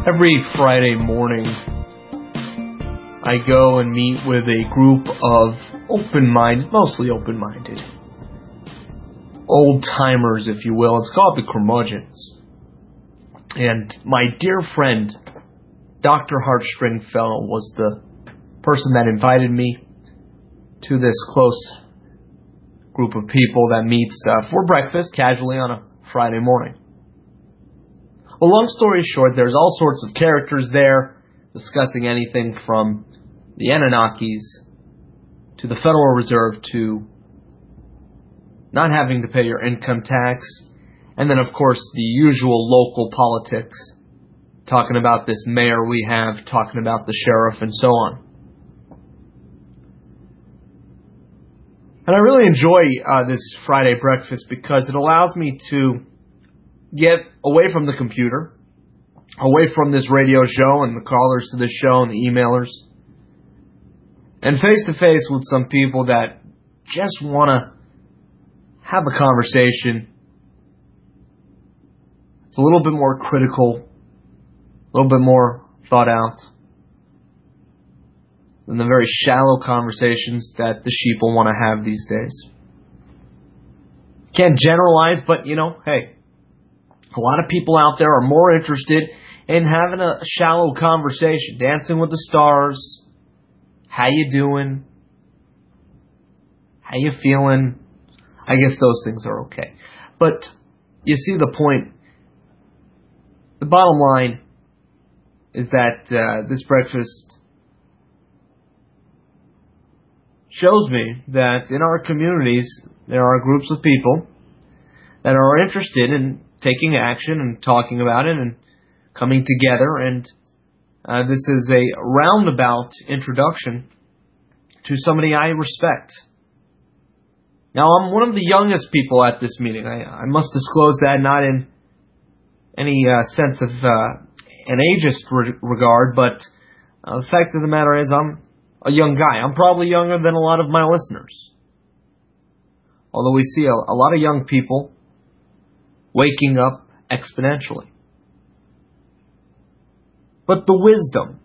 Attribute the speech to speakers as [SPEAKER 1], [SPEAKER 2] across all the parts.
[SPEAKER 1] Every Friday morning, I go and meet with a group of mostly open-minded, old-timers, if you will. It's called the Curmudgeons. And my dear friend, Dr. Heartstringfellow, was the person that invited me to this close group of people that meets for breakfast casually on a Friday morning. Well, long story short, there's all sorts of characters there discussing anything from the Anunnakis to the Federal Reserve to not having to pay your income tax, and then, of course, the usual local politics, talking about this mayor we have, talking about the sheriff, and so on. And I really enjoy this Friday breakfast because it allows me to get away from the computer, away from this radio show and the callers to this show and the emailers, and face-to-face with some people that just want to have a conversation. It's a little bit more critical, a little bit more thought out than the very shallow conversations that the sheeple want to have these days. Can't generalize, but hey, a lot of people out there are more interested in having a shallow conversation, dancing with the stars. How you doing? How you feeling? I guess those things are okay. But you see the point. The bottom line is that this breakfast shows me that in our communities there are groups of people that are interested in taking action and talking about it and coming together, and this is a roundabout introduction to somebody I respect. Now, I'm one of the youngest people at this meeting. I must disclose that, not in any sense of an ageist regard, but the fact of the matter is I'm a young guy. I'm probably younger than a lot of my listeners. Although we see a lot of young people waking up exponentially. But the wisdom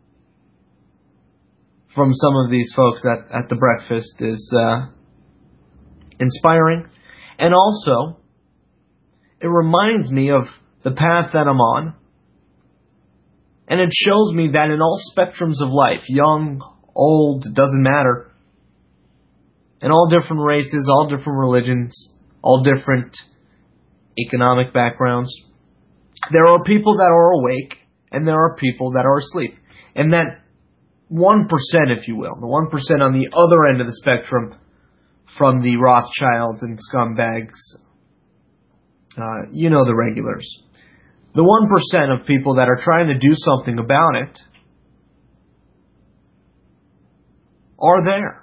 [SPEAKER 1] from some of these folks at the breakfast is inspiring. And also, it reminds me of the path that I'm on. And it shows me that in all spectrums of life, young, old, it doesn't matter, in all different races, all different religions, all different economic backgrounds, there are people that are awake and there are people that are asleep. And that 1%, if you will, the 1% on the other end of the spectrum from the Rothschilds and scumbags, the regulars. The 1% of people that are trying to do something about it are there.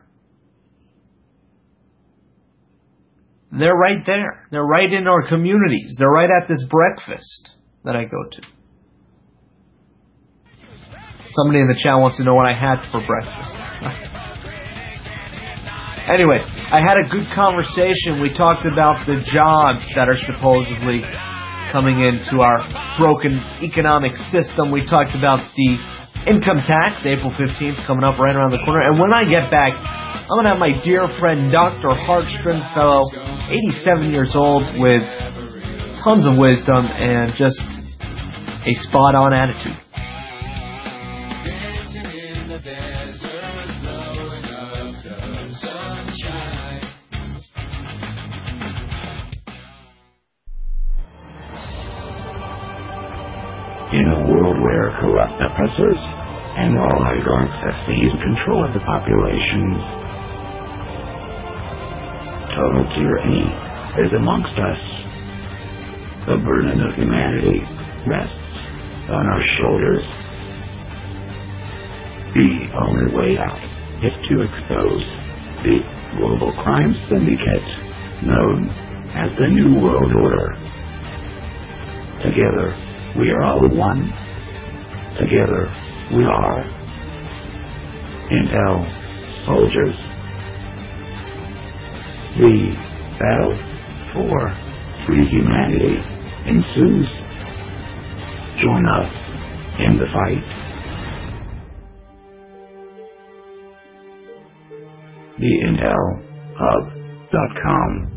[SPEAKER 1] They're right there. They're right in our communities. They're right at this breakfast that I go to. Somebody in the chat wants to know what I had for breakfast. Anyway, I had a good conversation. We talked about the jobs that are supposedly coming into our broken economic system. We talked about the income tax, April 15th, coming up right around the corner. And when I get back, I'm going to have my dear friend Dr. Heartstringfellow, 87 years old, with tons of wisdom and just a spot-on attitude.
[SPEAKER 2] In a world where corrupt oppressors and oligarchs have seized control of the populations, total tyranny is amongst us. The burden of humanity rests on our shoulders. The only way out is to expose the global crime syndicate known as the New World Order. Together, we are all one. Together, we are Intel soldiers. The battle for free humanity ensues. Join us in the fight. TheIntelHub.com.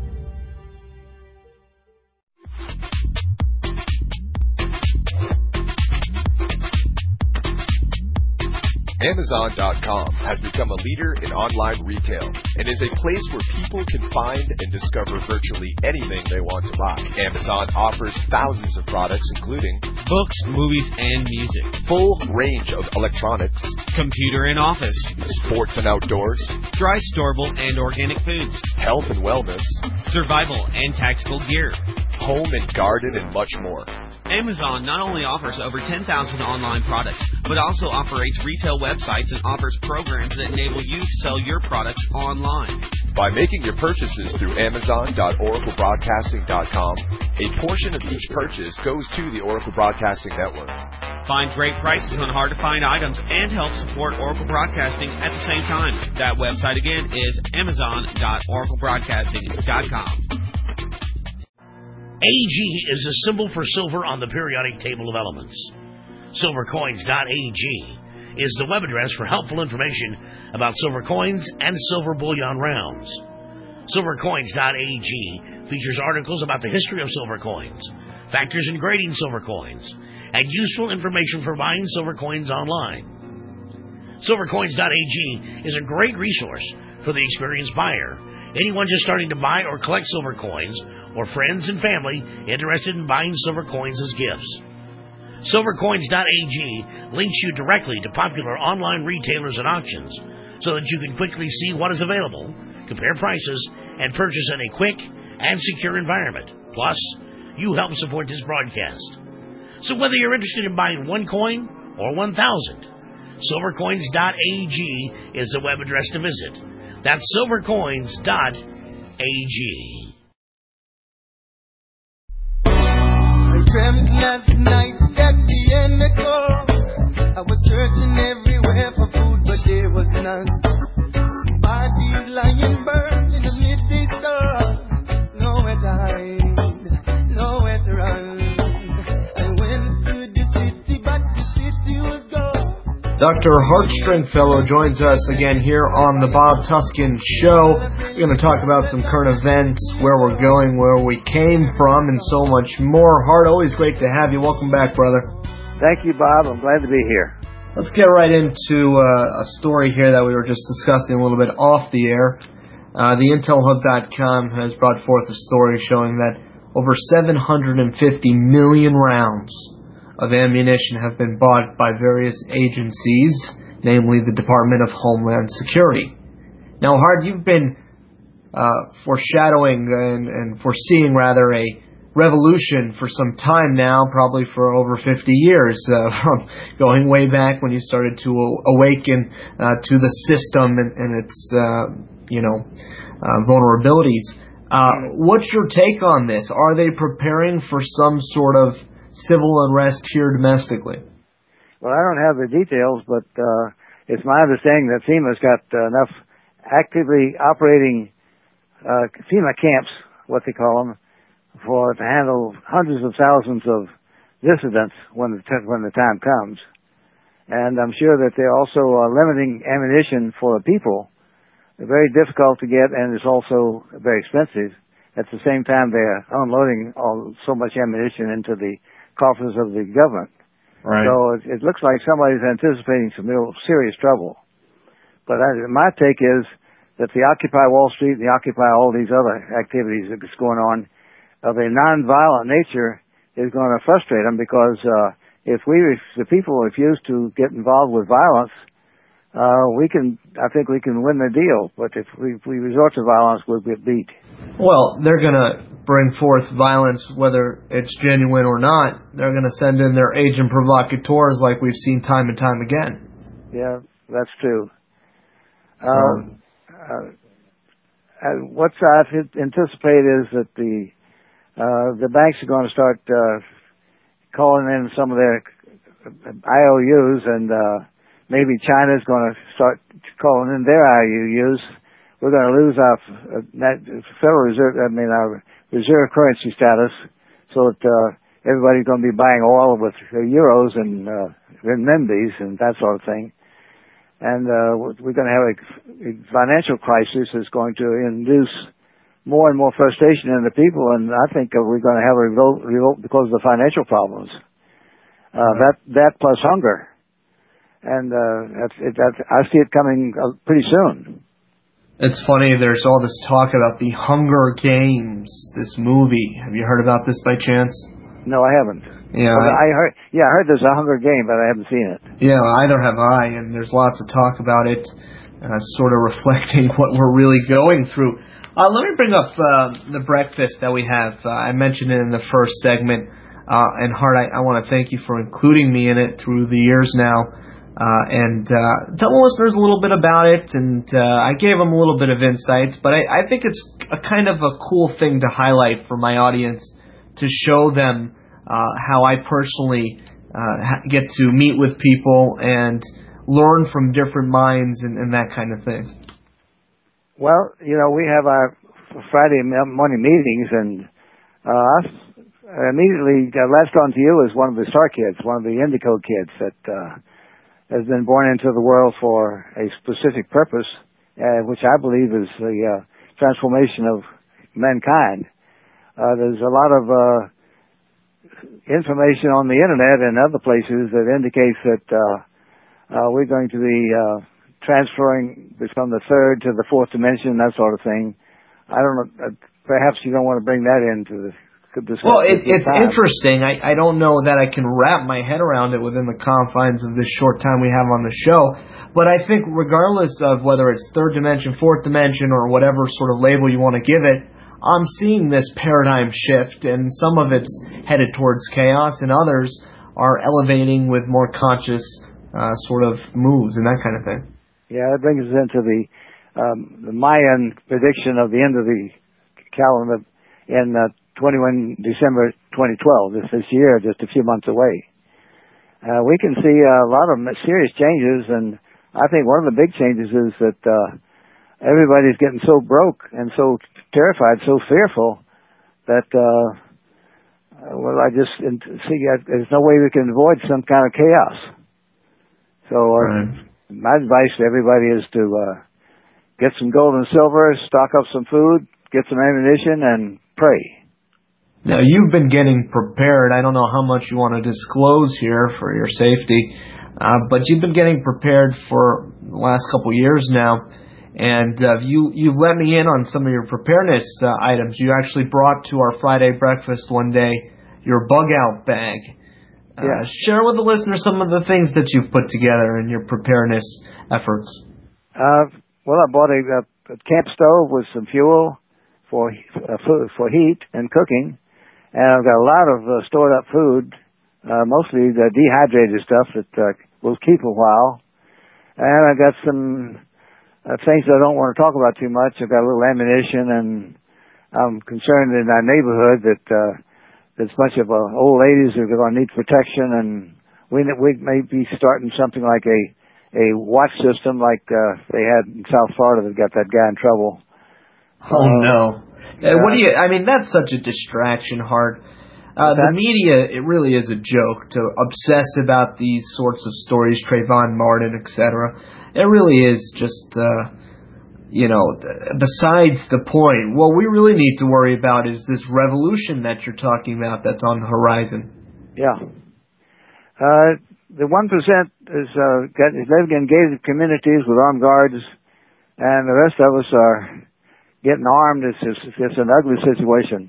[SPEAKER 3] Amazon.com has become a leader in online retail and is a place where people can find and discover virtually anything they want to buy. Amazon offers thousands of products including
[SPEAKER 4] books, movies, and music,
[SPEAKER 3] full range of electronics,
[SPEAKER 4] computer and office,
[SPEAKER 3] sports and outdoors,
[SPEAKER 4] dry, storable, and organic foods,
[SPEAKER 3] health and wellness,
[SPEAKER 4] survival and tactical gear,
[SPEAKER 3] home and garden, and much more.
[SPEAKER 4] Amazon not only offers over 10,000 online products, but also operates retail websites and offers programs that enable you to sell your products online.
[SPEAKER 3] By making your purchases through Amazon.OracleBroadcasting.com, a portion of each purchase goes to the Oracle Broadcasting Network.
[SPEAKER 4] Find great prices on hard-to-find items and help support Oracle Broadcasting at the same time. That website again is Amazon.OracleBroadcasting.com.
[SPEAKER 5] AG is a symbol for silver on the periodic table of elements. Silvercoins.ag is the web address for helpful information about silver coins and silver bullion rounds. Silvercoins.ag features articles about the history of silver coins, factors in grading silver coins, and useful information for buying silver coins online. Silvercoins.ag is a great resource for the experienced buyer, anyone just starting to buy or collect silver coins, or friends and family interested in buying silver coins as gifts. Silvercoins.ag links you directly to popular online retailers and auctions so that you can quickly see what is available, compare prices, and purchase in a quick and secure environment. Plus, you help support this broadcast. So whether you're interested in buying 1 coin or 1,000, Silvercoins.ag is the web address to visit. That's Silvercoins.ag.
[SPEAKER 6] Dreamt last night at the end of call. I was searching everywhere for food, but there was none. Bodies lying burned in the midday sun. Nowhere to hide, nowhere to run. I went to the city, but the city was gone.
[SPEAKER 1] Dr. Hart Stringfellow joins us again here on the Bob Tuskin Show. We're going to talk about some current events, where we're going, where we came from, and so much more. Hart, always great to have you. Welcome back, brother.
[SPEAKER 7] Thank you, Bob. I'm glad to be here.
[SPEAKER 1] Let's get right into a story here that we were just discussing a little bit off the air. The IntelHub.com has brought forth a story showing that over 750 million rounds of ammunition have been bought by various agencies, namely the Department of Homeland Security. Now, Hart, you've been foreshadowing and foreseeing, rather, a revolution for some time now, probably for over 50 years, from going way back when you started to awaken to the system and its, vulnerabilities. What's your take on this? Are they preparing for some sort of civil unrest here domestically?
[SPEAKER 7] Well, I don't have the details, but it's my understanding that FEMA's got enough actively operating FEMA camps, what they call them, to handle hundreds of thousands of dissidents when the time comes. And I'm sure that they're also limiting ammunition for the people. They're very difficult to get, and it's also very expensive. At the same time, they're unloading so much ammunition into the coffers of the government.
[SPEAKER 1] Right.
[SPEAKER 7] So it looks like somebody's anticipating some real serious trouble. But my take is that the Occupy Wall Street and the Occupy all these other activities that's going on of a nonviolent nature is going to frustrate them, because if the people refuse to get involved with violence, I think we can win the deal. But if we resort to violence, we'll get beat.
[SPEAKER 1] Well, they're going to bring forth violence, whether it's genuine or not. They're going to send in their agent provocateurs like we've seen time and time again.
[SPEAKER 7] Yeah, that's true. What I anticipate is that the banks are going to start calling in some of their IOUs, and maybe China's going to start calling in their IOUs. We're going to lose our Federal Reserve, our reserve currency status, so that everybody's going to be buying oil with euros and renminbis and that sort of thing. And we're going to have a financial crisis that's going to induce more and more frustration in the people, and I think we're going to have a revolt because of the financial problems. That plus hunger. And I see it coming pretty soon.
[SPEAKER 1] It's funny, there's all this talk about the Hunger Games, this movie. Have you heard about this by chance?
[SPEAKER 7] No, I haven't.
[SPEAKER 1] Yeah,
[SPEAKER 7] I heard there's a Hunger Game, but I haven't seen it.
[SPEAKER 1] Yeah, either have I, and there's lots of talk about it, sort of reflecting what we're really going through. Let me bring up the breakfast that we have. I mentioned it in the first segment, and Hart, I want to thank you for including me in it through the years now, and tell the listeners a little bit about it, and I gave them a little bit of insights, but I think it's a kind of a cool thing to highlight for my audience to show them how I personally get to meet with people and learn from different minds and that kind of thing.
[SPEAKER 7] Well, we have our Friday morning meetings, and I immediately latched on to you as one of the star kids, one of the indigo kids that has been born into the world for a specific purpose, which I believe is the transformation of mankind. There's a lot of information on the internet and other places that indicates that we're going to be transferring from the third to the fourth dimension, that sort of thing. I don't know. Perhaps you don't want to bring that into the discussion.
[SPEAKER 1] Well, it's interesting. I don't know that I can wrap my head around it within the confines of this short time we have on the show. But I think regardless of whether it's third dimension, fourth dimension, or whatever sort of label you want to give it, I'm seeing this paradigm shift, and some of it's headed towards chaos, and others are elevating with more conscious sort of moves and that kind of thing.
[SPEAKER 7] Yeah, that brings us into the Mayan prediction of the end of the calendar in 21 December 2012, this year, just a few months away. We can see a lot of serious changes, and I think one of the big changes is that everybody's getting so broke and so terrified, so fearful that, I just see there's no way we can avoid some kind of chaos. So my advice to everybody is to get some gold and silver, stock up some food, get some ammunition, and pray.
[SPEAKER 1] Now, you've been getting prepared. I don't know how much you want to disclose here for your safety, but you've been getting prepared for the last couple of years now, and you've let me in on some of your preparedness items. You actually brought to our Friday breakfast one day your bug-out bag. Share with the listeners some of the things that you've put together in your preparedness efforts.
[SPEAKER 7] Well, I bought a camp stove with some fuel for heat and cooking, and I've got a lot of stored up food, mostly the dehydrated stuff that will keep a while. And I've got some things I don't want to talk about too much. I've got a little ammunition, and I'm concerned in our neighborhood that there's a bunch of old ladies who are going to need protection, and we may be starting something like a watch system like they had in South Florida that got that guy in trouble.
[SPEAKER 1] Oh, no. What do you? I mean, that's such a distraction, Hart. The media, it really is a joke to obsess about these sorts of stories, Trayvon Martin, etc. It really is just, besides the point. What we really need to worry about is this revolution that you're talking about that's on the horizon.
[SPEAKER 7] Yeah. The 1% is living in gated communities with armed guards, and the rest of us are getting armed. It's an ugly situation.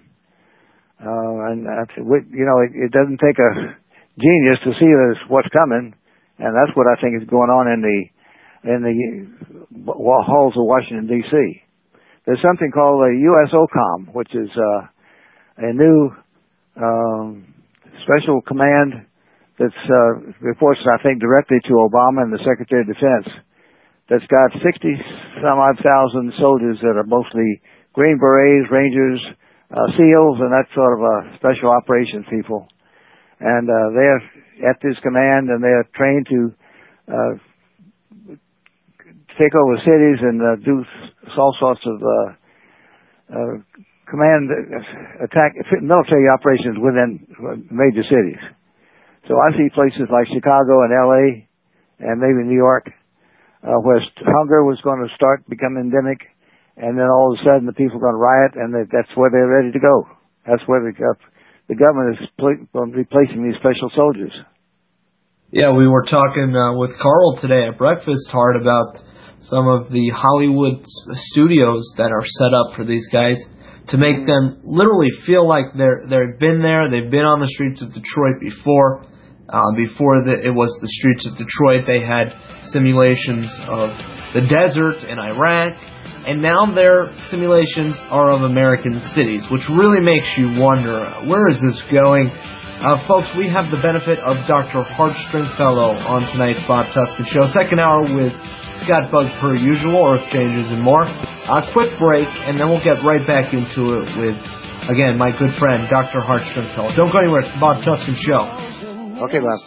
[SPEAKER 7] It doesn't take a genius to see what's coming, and that's what I think is going on in the halls of Washington, D.C. There's something called the USOCOM, which is a new special command that's reports, I think, directly to Obama and the Secretary of Defense. That's got 60-some-odd thousand soldiers that are mostly Green Berets, Rangers, SEALs, and that sort of special operations people. And they're at this command, and they're trained to take over cities and do all sorts of command attack military operations within major cities. So I see places like Chicago and L.A. and maybe New York where hunger was going to start becoming endemic, and then all of a sudden the people are going to riot, and that's where they're ready to go. That's where the government is replacing these special soldiers.
[SPEAKER 1] Yeah, we were talking with Carl today at breakfast, Hart, about some of the Hollywood studios that are set up for these guys to make them literally feel like they've been there, they've been on the streets of Detroit before. It was the streets of Detroit, they had simulations of the desert in Iraq, and now their simulations are of American cities, which really makes you wonder, where is this going? Folks, we have the benefit of Dr. Hart Stringfellow on tonight's Bob Tuskin Show. Second hour with Scott Bugg per usual, Earth Changes and more. A quick break, and then we'll get right back into it with, again, my good friend, Dr. Hart Stringfellow. Don't go anywhere. It's the Bob Tuskin Show.
[SPEAKER 7] Okay, Bob.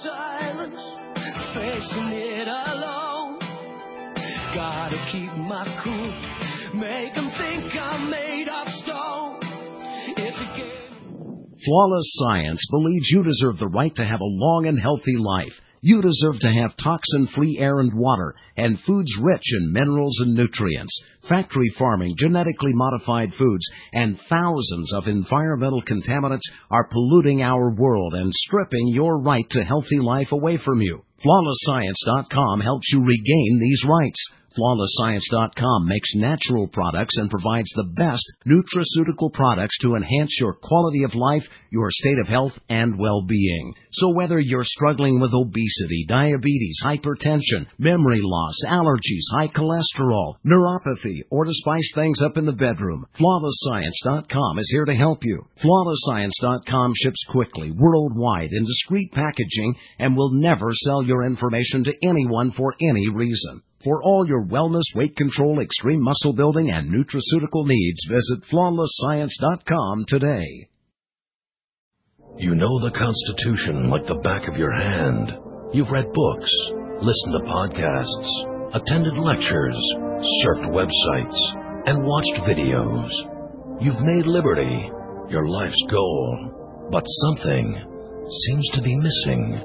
[SPEAKER 8] Gotta keep my cool. Make them think I'm made of stone. It's a game.
[SPEAKER 9] Flawless Science believes you deserve the right to have a long and healthy life. You deserve to have toxin-free air and water, and foods rich in minerals and nutrients. Factory farming, genetically modified foods, and thousands of environmental contaminants are polluting our world and stripping your right to healthy life away from you. FlawlessScience.com helps you regain these rights. FlawlessScience.com makes natural products and provides the best nutraceutical products to enhance your quality of life, your state of health, and well-being. So whether you're struggling with obesity, diabetes, hypertension, memory loss, allergies, high cholesterol, neuropathy, or to spice things up in the bedroom, FlawlessScience.com is here to help you. FlawlessScience.com ships quickly, worldwide, in discreet packaging, and will never sell your information to anyone for any reason. For all your wellness, weight control, extreme muscle building, and nutraceutical needs, visit FlawlessScience.com today.
[SPEAKER 10] You know the Constitution like the back of your hand. You've read books, listened to podcasts, attended lectures, surfed websites, and watched videos. You've made liberty your life's goal, but something seems to be missing.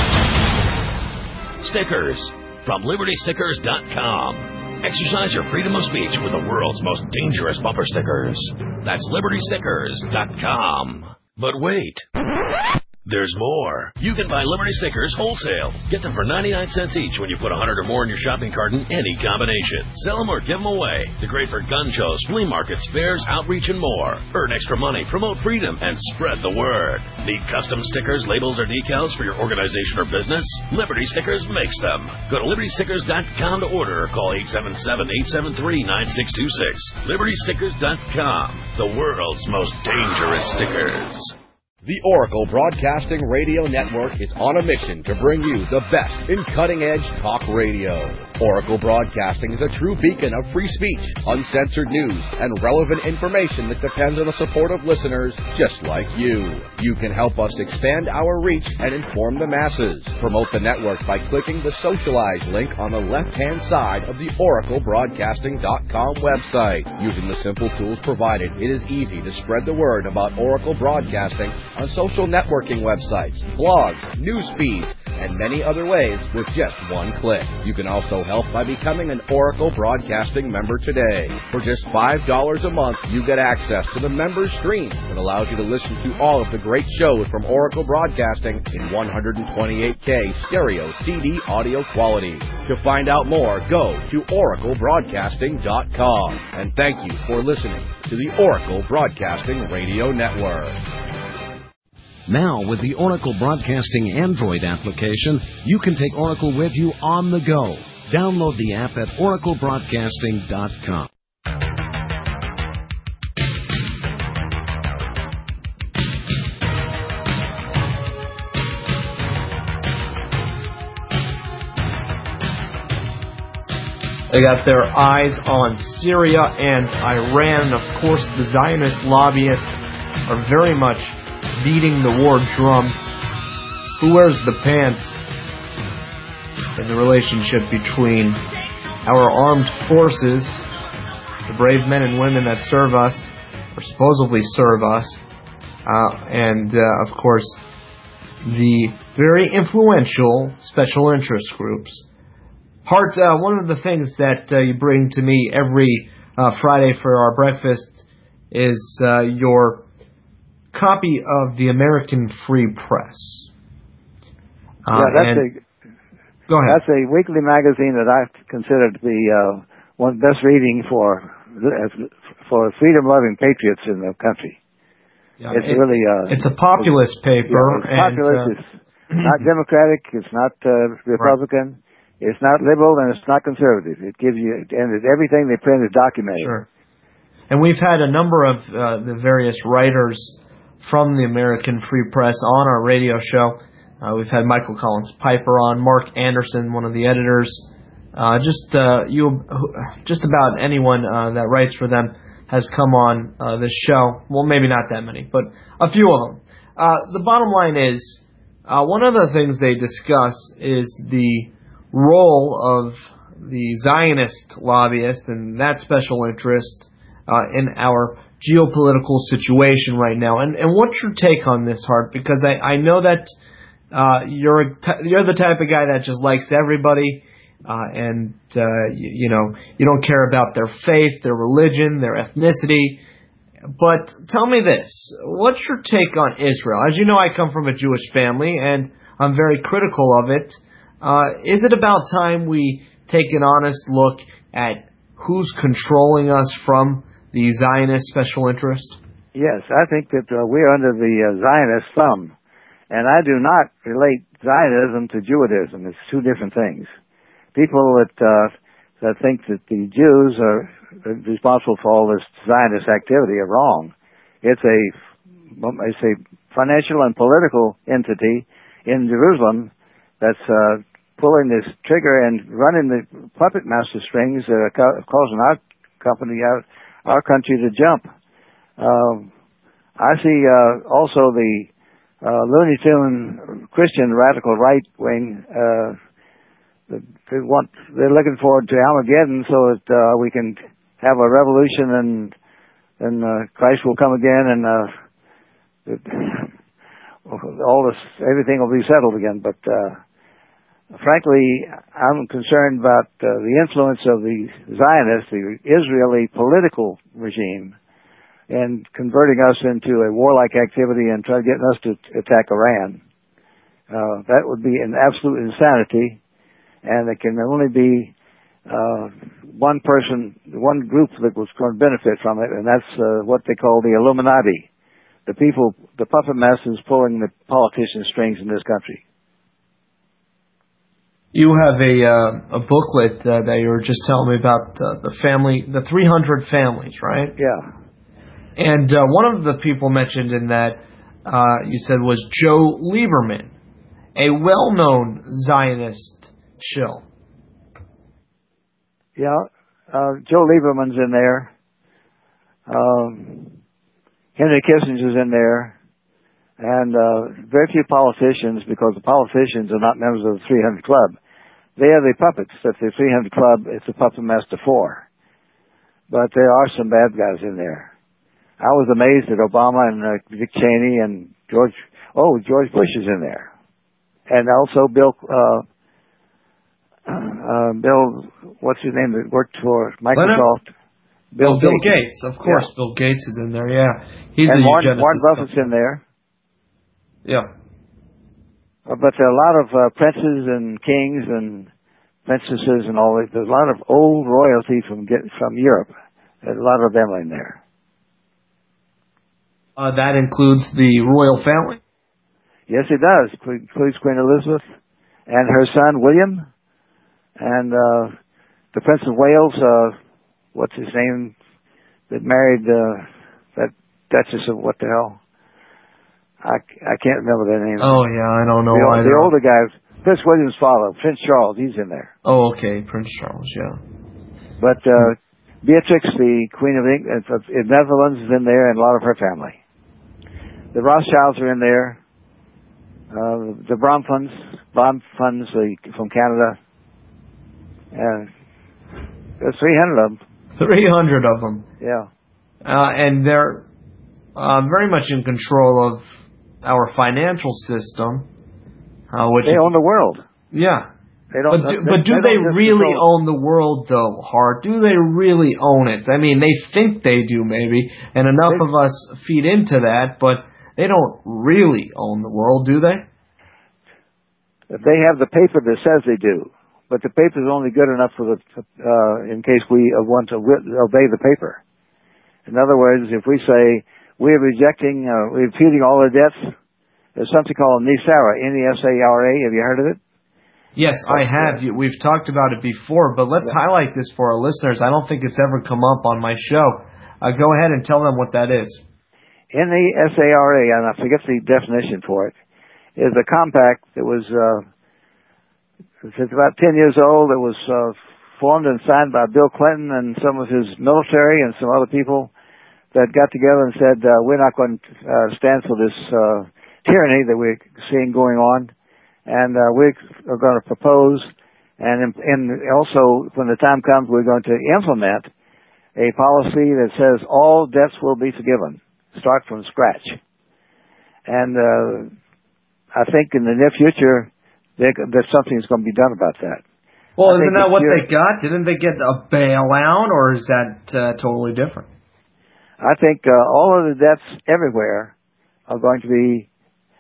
[SPEAKER 10] Stickers. From LibertyStickers.com. Exercise your freedom of speech with the world's most dangerous bumper stickers. That's LibertyStickers.com. But wait. There's more. You can buy Liberty Stickers wholesale. Get them for 99 cents each when you put 100 or more in your shopping cart in any combination. Sell them or give them away. They're great for gun shows, flea markets, fairs, outreach, and more. Earn extra money, promote freedom, and spread the word. Need custom stickers, labels, or decals for your organization or business? Liberty Stickers makes them. Go to LibertyStickers.com to order or call 877-873-9626. LibertyStickers.com. The world's most dangerous stickers.
[SPEAKER 11] The Oracle Broadcasting Radio Network is on a mission to bring you the best in cutting-edge talk radio. Oracle Broadcasting is a true beacon of free speech, uncensored news, and relevant information that depends on the support of listeners just like you. You can help us expand our reach and inform the masses. Promote the network by clicking the Socialize link on the left-hand side of the OracleBroadcasting.com website. Using the simple tools provided, it is easy to spread the word about Oracle Broadcasting on social networking websites, blogs, news feeds, and many other ways with just one click. You can also help by becoming an Oracle Broadcasting member today. For just $5 a month, you get access to the members stream that allows you to listen to all of the great shows from Oracle Broadcasting in 128K stereo CD audio quality. To find out more, go to oraclebroadcasting.com. And thank you for listening to the Oracle Broadcasting Radio Network.
[SPEAKER 9] Now, with the Oracle Broadcasting Android application, you can take Oracle with you on the go. Download the app at oraclebroadcasting.com.
[SPEAKER 1] They got their eyes on Syria and Iran. Of course, the Zionist lobbyists are very much beating the war drum. Who wears the pants in the relationship between our armed forces, the brave men and women that serve us, or supposedly serve us, and of course the very influential special interest groups. Hart, one of the things that you bring to me every Friday for our breakfast is your copy of the American Free Press. Go ahead.
[SPEAKER 7] That's a weekly magazine that I consider to be one of the best reading for freedom-loving patriots in the country.
[SPEAKER 1] Yeah, it's a populist paper.
[SPEAKER 7] Yeah, it's populist. It's not Democratic. It's not Republican. Right. It's not liberal, and it's not conservative. It gives you, and everything they print is documented.
[SPEAKER 1] Sure. And we've had a number of the various writers from the American Free Press on our radio show. We've had Michael Collins Piper on, Mark Anderson, one of the editors. Just about anyone that writes for them has come on this show. Well, maybe not that many, but a few of them. The bottom line is, one of the things they discuss is the role of the Zionist lobbyist and that special interest in our geopolitical situation right now. And what's your take on this, Hart? Because I know that you're the type of guy that just likes everybody, and you don't care about their faith, their religion, their ethnicity. But tell me this: what's your take on Israel? As you know, I come from a Jewish family, and I'm very critical of it. Is it about time we take an honest look at who's controlling us from the Zionist special interest?
[SPEAKER 7] Yes, I think that we're under the Zionist thumb. And I do not relate Zionism to Judaism. It's two different things. People that think that the Jews are responsible for all this Zionist activity are wrong. It's a financial and political entity in Jerusalem that's pulling this trigger and running the puppet master strings that are causing our country to jump. I see also the Looney Tune Christian radical right wing. They're looking forward to Armageddon so that we can have a revolution and Christ will come again and everything will be settled again. But frankly, I'm concerned about the influence of the Zionists, the Israeli political regime, and converting us into a warlike activity and trying to get us to attack Iran. That would be an absolute insanity, and it can only be one group that was going to benefit from it, and that's what they call the Illuminati, the puppet masters pulling the politicians' strings in this country.
[SPEAKER 1] You have a booklet that you were just telling me about the 300 families, right?
[SPEAKER 7] Yeah.
[SPEAKER 1] And one of the people mentioned in that, you said, was Joe Lieberman, a well-known Zionist shill.
[SPEAKER 7] Yeah, Joe Lieberman's in there. Henry Kissinger's in there. And very few politicians, because the politicians are not members of the 300 Club. They are the puppets that the 300 Club is the puppet master for. But there are some bad guys in there. I was amazed that Obama and Dick Cheney and George Bush is in there. And also Bill, what's his name that worked for Microsoft?
[SPEAKER 1] Bill Gates, of course. Yeah. Bill Gates is in there, yeah. He's
[SPEAKER 7] and Warren Buffett's in there.
[SPEAKER 1] Yeah.
[SPEAKER 7] But there are a lot of princes and kings and princesses and all that. There's a lot of old royalty from Europe. There's a lot of them in there.
[SPEAKER 1] That includes the royal family?
[SPEAKER 7] Yes, it does. Includes Queen Elizabeth and her son William and the Prince of Wales, what's his name, that married that Duchess of what the hell? I can't remember their name.
[SPEAKER 1] Oh, yeah, I don't know why.
[SPEAKER 7] The older guys, Prince William's father, Prince Charles, he's in there.
[SPEAKER 1] Oh, okay, Prince Charles, yeah.
[SPEAKER 7] But Beatrix, the Queen of England, in Netherlands, is in there, and a lot of her family. The Rothschilds are in there. The Bromfunds from Canada. And there's 300 of them.
[SPEAKER 1] 300 of them.
[SPEAKER 7] Yeah.
[SPEAKER 1] and they're very much in control of our financial system. Which
[SPEAKER 7] they own the world.
[SPEAKER 1] Yeah.
[SPEAKER 7] They don't,
[SPEAKER 1] but do they really own the world, though, Hart? Do they really own it? I mean, they think they do, maybe, and enough of us feed into that, but they don't really own the world, do they?
[SPEAKER 7] They have the paper that says they do, but the paper is only good enough for in case we want to obey the paper. In other words, if we say we're rejecting, we're repeating all the debts, there's something called NESARA, N-E-S-A-R-A. Have you heard of it?
[SPEAKER 1] Yes, I have. We've talked about it before, but let's highlight this for our listeners. I don't think it's ever come up on my show. Go ahead and tell them what that is.
[SPEAKER 7] NESARA, and I forget the definition for it, is a compact that was it's about 10 years old. It was formed and signed by Bill Clinton and some of his military and some other people that got together and said, we're not going to stand for this tyranny that we're seeing going on. And we are going to propose, and also when the time comes, we're going to implement a policy that says all debts will be forgiven, start from scratch. And I think in the near future, that something's going to be done about that.
[SPEAKER 1] Well, isn't that what they got? Didn't they get a bailout, or is that totally different?
[SPEAKER 7] I think all of the debts everywhere are going to be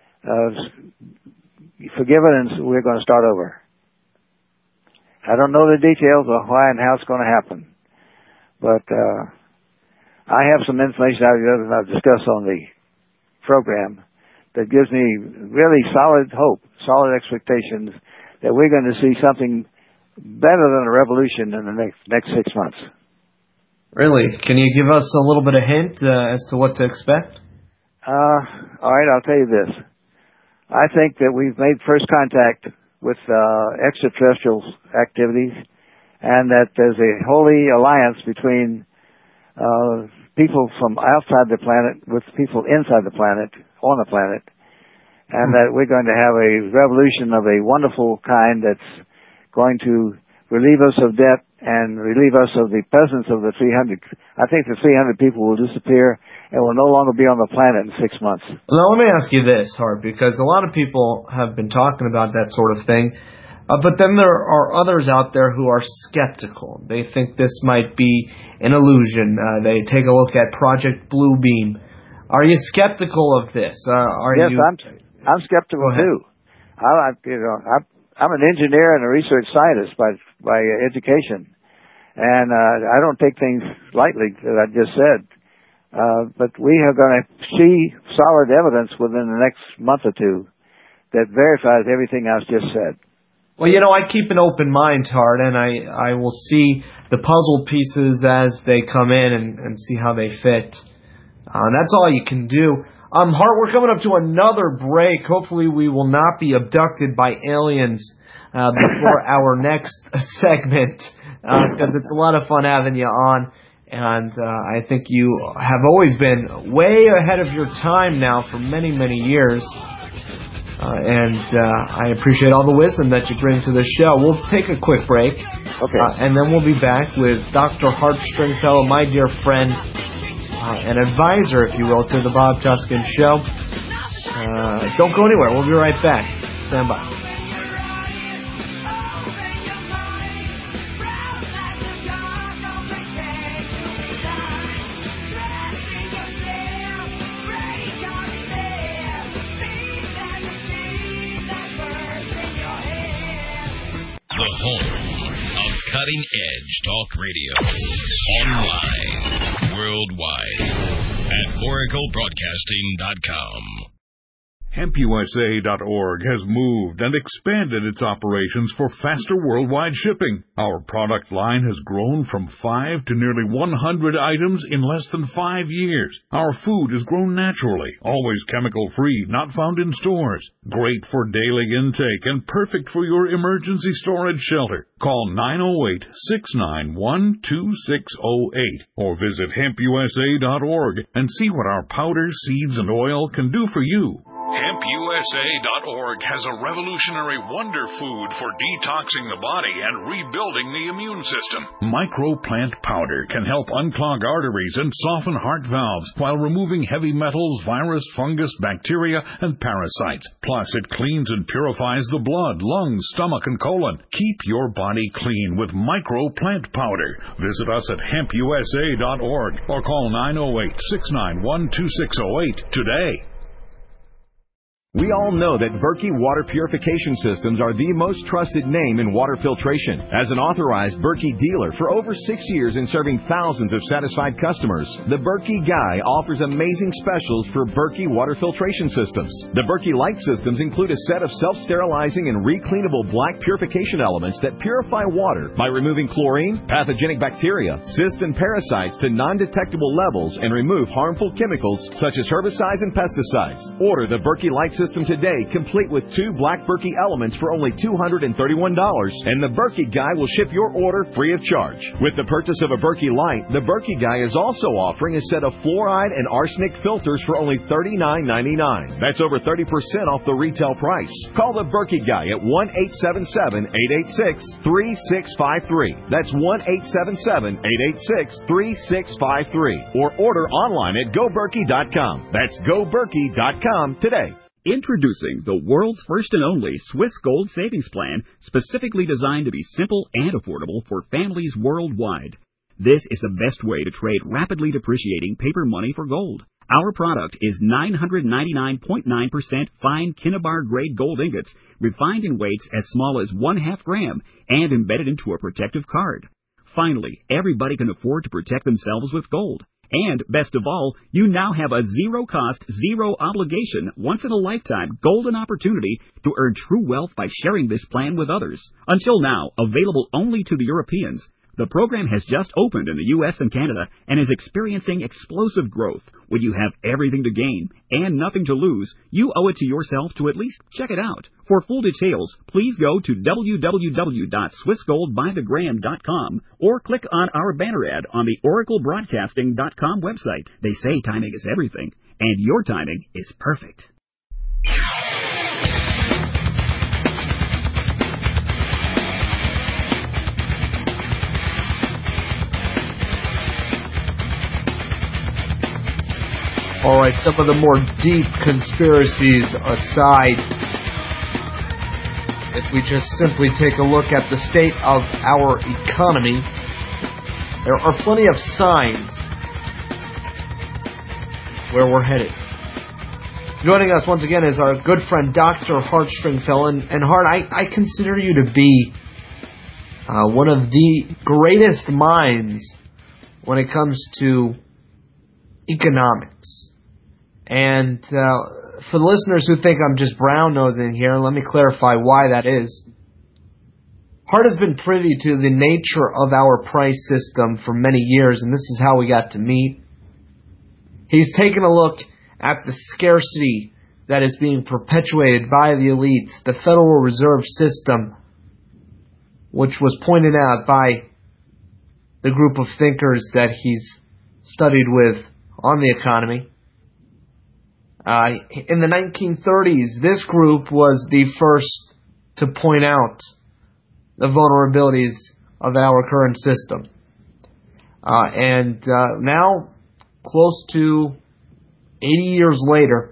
[SPEAKER 7] forgiven, and we're going to start over. I don't know the details of why and how it's going to happen, but I have some information I've discussed on the program that gives me really solid hope, solid expectations that we're going to see something better than a revolution in the next 6 months.
[SPEAKER 1] Really? Can you give us a little bit of hint as to what to expect?
[SPEAKER 7] All right, I'll tell you this. I think that we've made first contact with extraterrestrial activities, and that there's a holy alliance between people from outside the planet with people inside the planet, on the planet, and that we're going to have a revolution of a wonderful kind that's going to relieve us of debt and relieve us of the presence of the 300. I think the 300 people will disappear and will no longer be on the planet in 6 months.
[SPEAKER 1] Now, let me ask you this, Hart, because a lot of people have been talking about that sort of thing, but then there are others out there who are skeptical. They think this might be an illusion. They take a look at Project Bluebeam. Are you skeptical of this?
[SPEAKER 7] Yes, I'm skeptical too. I'm an engineer and a research scientist by education, and I don't take things lightly that I just said. But we are going to see solid evidence within the next month or two that verifies everything I've just said.
[SPEAKER 1] Well, I keep an open mind, Hart, and I will see the puzzle pieces as they come in and see how they fit. That's all you can do. Hart, we're coming up to another break. Hopefully we will not be abducted by aliens before our next segment, because it's a lot of fun having you on. And I think you have always been way ahead of your time now for many, many years. And I appreciate all the wisdom that you bring to the show. We'll take a quick break.
[SPEAKER 7] Okay.
[SPEAKER 1] And then we'll be back with Dr. Hart Stringfellow, my dear friend, an advisor, if you will, to the Bob Tuskin Show. Don't go anywhere. We'll be right back. Stand by.
[SPEAKER 12] The home of cutting-edge talk radio. Online, worldwide, at oraclebroadcasting.com.
[SPEAKER 13] HempUSA.org has moved and expanded its operations for faster worldwide shipping. Our product line has grown from 5 to nearly 100 items in less than 5 years. Our food is grown naturally, always chemical-free, not found in stores. Great for daily intake and perfect for your emergency storage shelter. Call 908-691-2608 or visit HempUSA.org and see what our powders, seeds, and oil can do for you. HempUSA.org has a revolutionary wonder food for detoxing the body and rebuilding the immune system. Microplant powder can help unclog arteries and soften heart valves while removing heavy metals, virus, fungus, bacteria, and parasites. Plus, it cleans and purifies the blood, lungs, stomach, and colon. Keep your body clean with Microplant powder. Visit us at HempUSA.org or call 908-691-2608 today.
[SPEAKER 14] We all know that Berkey Water Purification Systems are the most trusted name in water filtration. As an authorized Berkey dealer for over 6 years and serving thousands of satisfied customers, the Berkey Guy offers amazing specials for Berkey Water Filtration Systems. The Berkey Light Systems include a set of self-sterilizing and recleanable black purification elements that purify water by removing chlorine, pathogenic bacteria, cysts, and parasites to non-detectable levels and remove harmful chemicals such as herbicides and pesticides. Order the Berkey Light System today, complete with 2 black Berkey elements for only $231, and the Berkey Guy will ship your order free of charge. With the purchase of a Berkey Light, the Berkey Guy is also offering a set of fluoride and arsenic filters for only $39.99. That's over 30% off the retail price. Call the Berkey Guy at 1-877-886-3653. That's 1-877-886-3653. Or order online at GoBerkey.com. That's GoBerkey.com today.
[SPEAKER 15] Introducing the world's first and only Swiss Gold Savings Plan, specifically designed to be simple and affordable for families worldwide. This is the best way to trade rapidly depreciating paper money for gold. Our product is 999.9% fine Kinnabar grade gold ingots, refined in weights as small as 1/2 gram and embedded into a protective card. Finally, everybody can afford to protect themselves with gold. And, best of all, you now have a zero-cost, zero-obligation, once-in-a-lifetime golden opportunity to earn true wealth by sharing this plan with others. Until now, available only to the Europeans, the program has just opened in the U.S. and Canada and is experiencing explosive growth. When you have everything to gain and nothing to lose, you owe it to yourself to at least check it out. For full details, please go to www.swissgoldbythegram.com or click on our banner ad on the oraclebroadcasting.com website. They say timing is everything, and your timing is perfect.
[SPEAKER 1] All right, some of the more deep conspiracies aside, if we just simply take a look at the state of our economy, there are plenty of signs where we're headed. Joining us once again is our good friend Dr. Hart Stringfellow. And Hart, I consider you to be one of the greatest minds when it comes to economics. And for the listeners who think I'm just brown-nosing here, let me clarify why that is. Hart has been privy to the nature of our price system for many years, and this is how we got to meet. He's taken a look at the scarcity that is being perpetuated by the elites, the Federal Reserve System, which was pointed out by the group of thinkers that he's studied with on the economy. In the 1930s, this group was the first to point out the vulnerabilities of our current system. And now, close to 80 years later,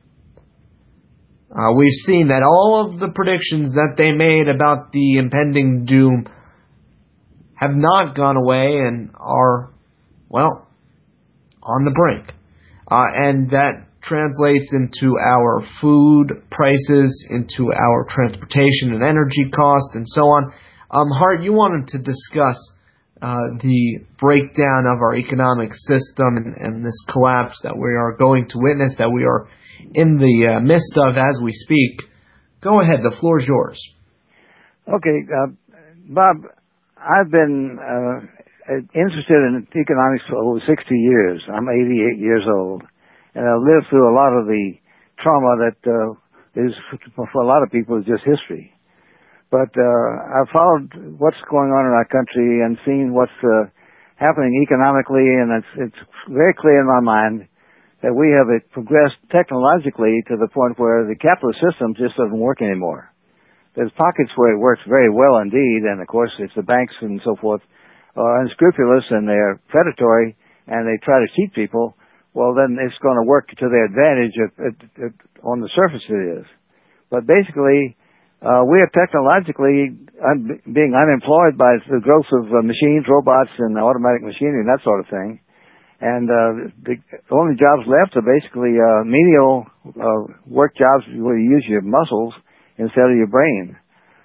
[SPEAKER 1] we've seen that all of the predictions that they made about the impending doom have not gone away and are, well, on the brink. And that translates into our food prices, into our transportation and energy costs, and so on. Hart, you wanted to discuss the breakdown of our economic system and this collapse that we are going to witness, that we are in the midst of as we speak. Go ahead, the floor is yours.
[SPEAKER 7] Okay, Bob, I've been interested in economics for over 60 years. I'm 88 years old. And I've lived through a lot of the trauma that is, for a lot of people, is just history. But I've followed what's going on in our country and seen what's happening economically, and it's very clear in my mind that we have progressed technologically to the point where the capitalist system just doesn't work anymore. There's pockets where it works very well indeed, and of course if the banks and so forth are unscrupulous and they're predatory and they try to cheat people, well then it's going to work to their advantage on the surface it is. But basically, we are technologically being unemployed by the growth of machines, robots, and automatic machinery and that sort of thing. And the only jobs left are basically menial work jobs where you use your muscles instead of your brain.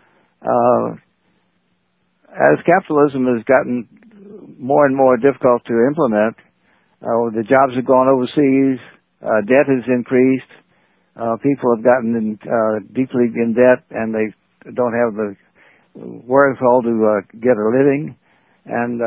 [SPEAKER 7] As capitalism has gotten more and more difficult to implement, the jobs have gone overseas, debt has increased, people have gotten deeply in debt and they don't have the wherewithal to get a living. And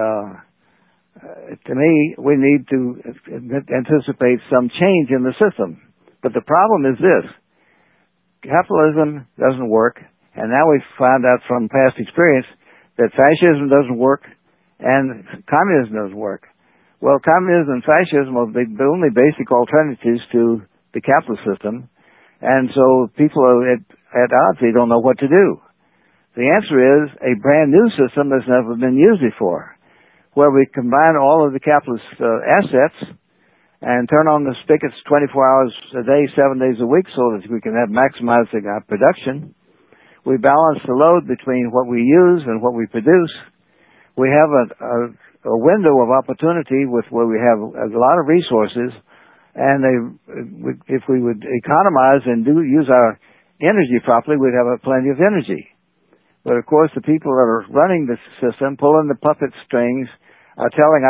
[SPEAKER 7] to me, we need to anticipate some change in the system. But the problem is this. Capitalism doesn't work, and now we've found out from past experience that fascism doesn't work and communism doesn't work. Well, communism and fascism are the only basic alternatives to the capitalist system, and so people are at odds. They don't know what to do. The answer is a brand new system that's never been used before, where we combine all of the capitalist assets and turn on the spigots 24 hours a day, 7 days a week, so that we can have maximizing our production. We balance the load between what we use and what we produce. We have a window of opportunity where we have a lot of resources, and if we would economize and use our energy properly, we'd have plenty of energy. But of course, the people that are running the system, pulling the puppet strings, are telling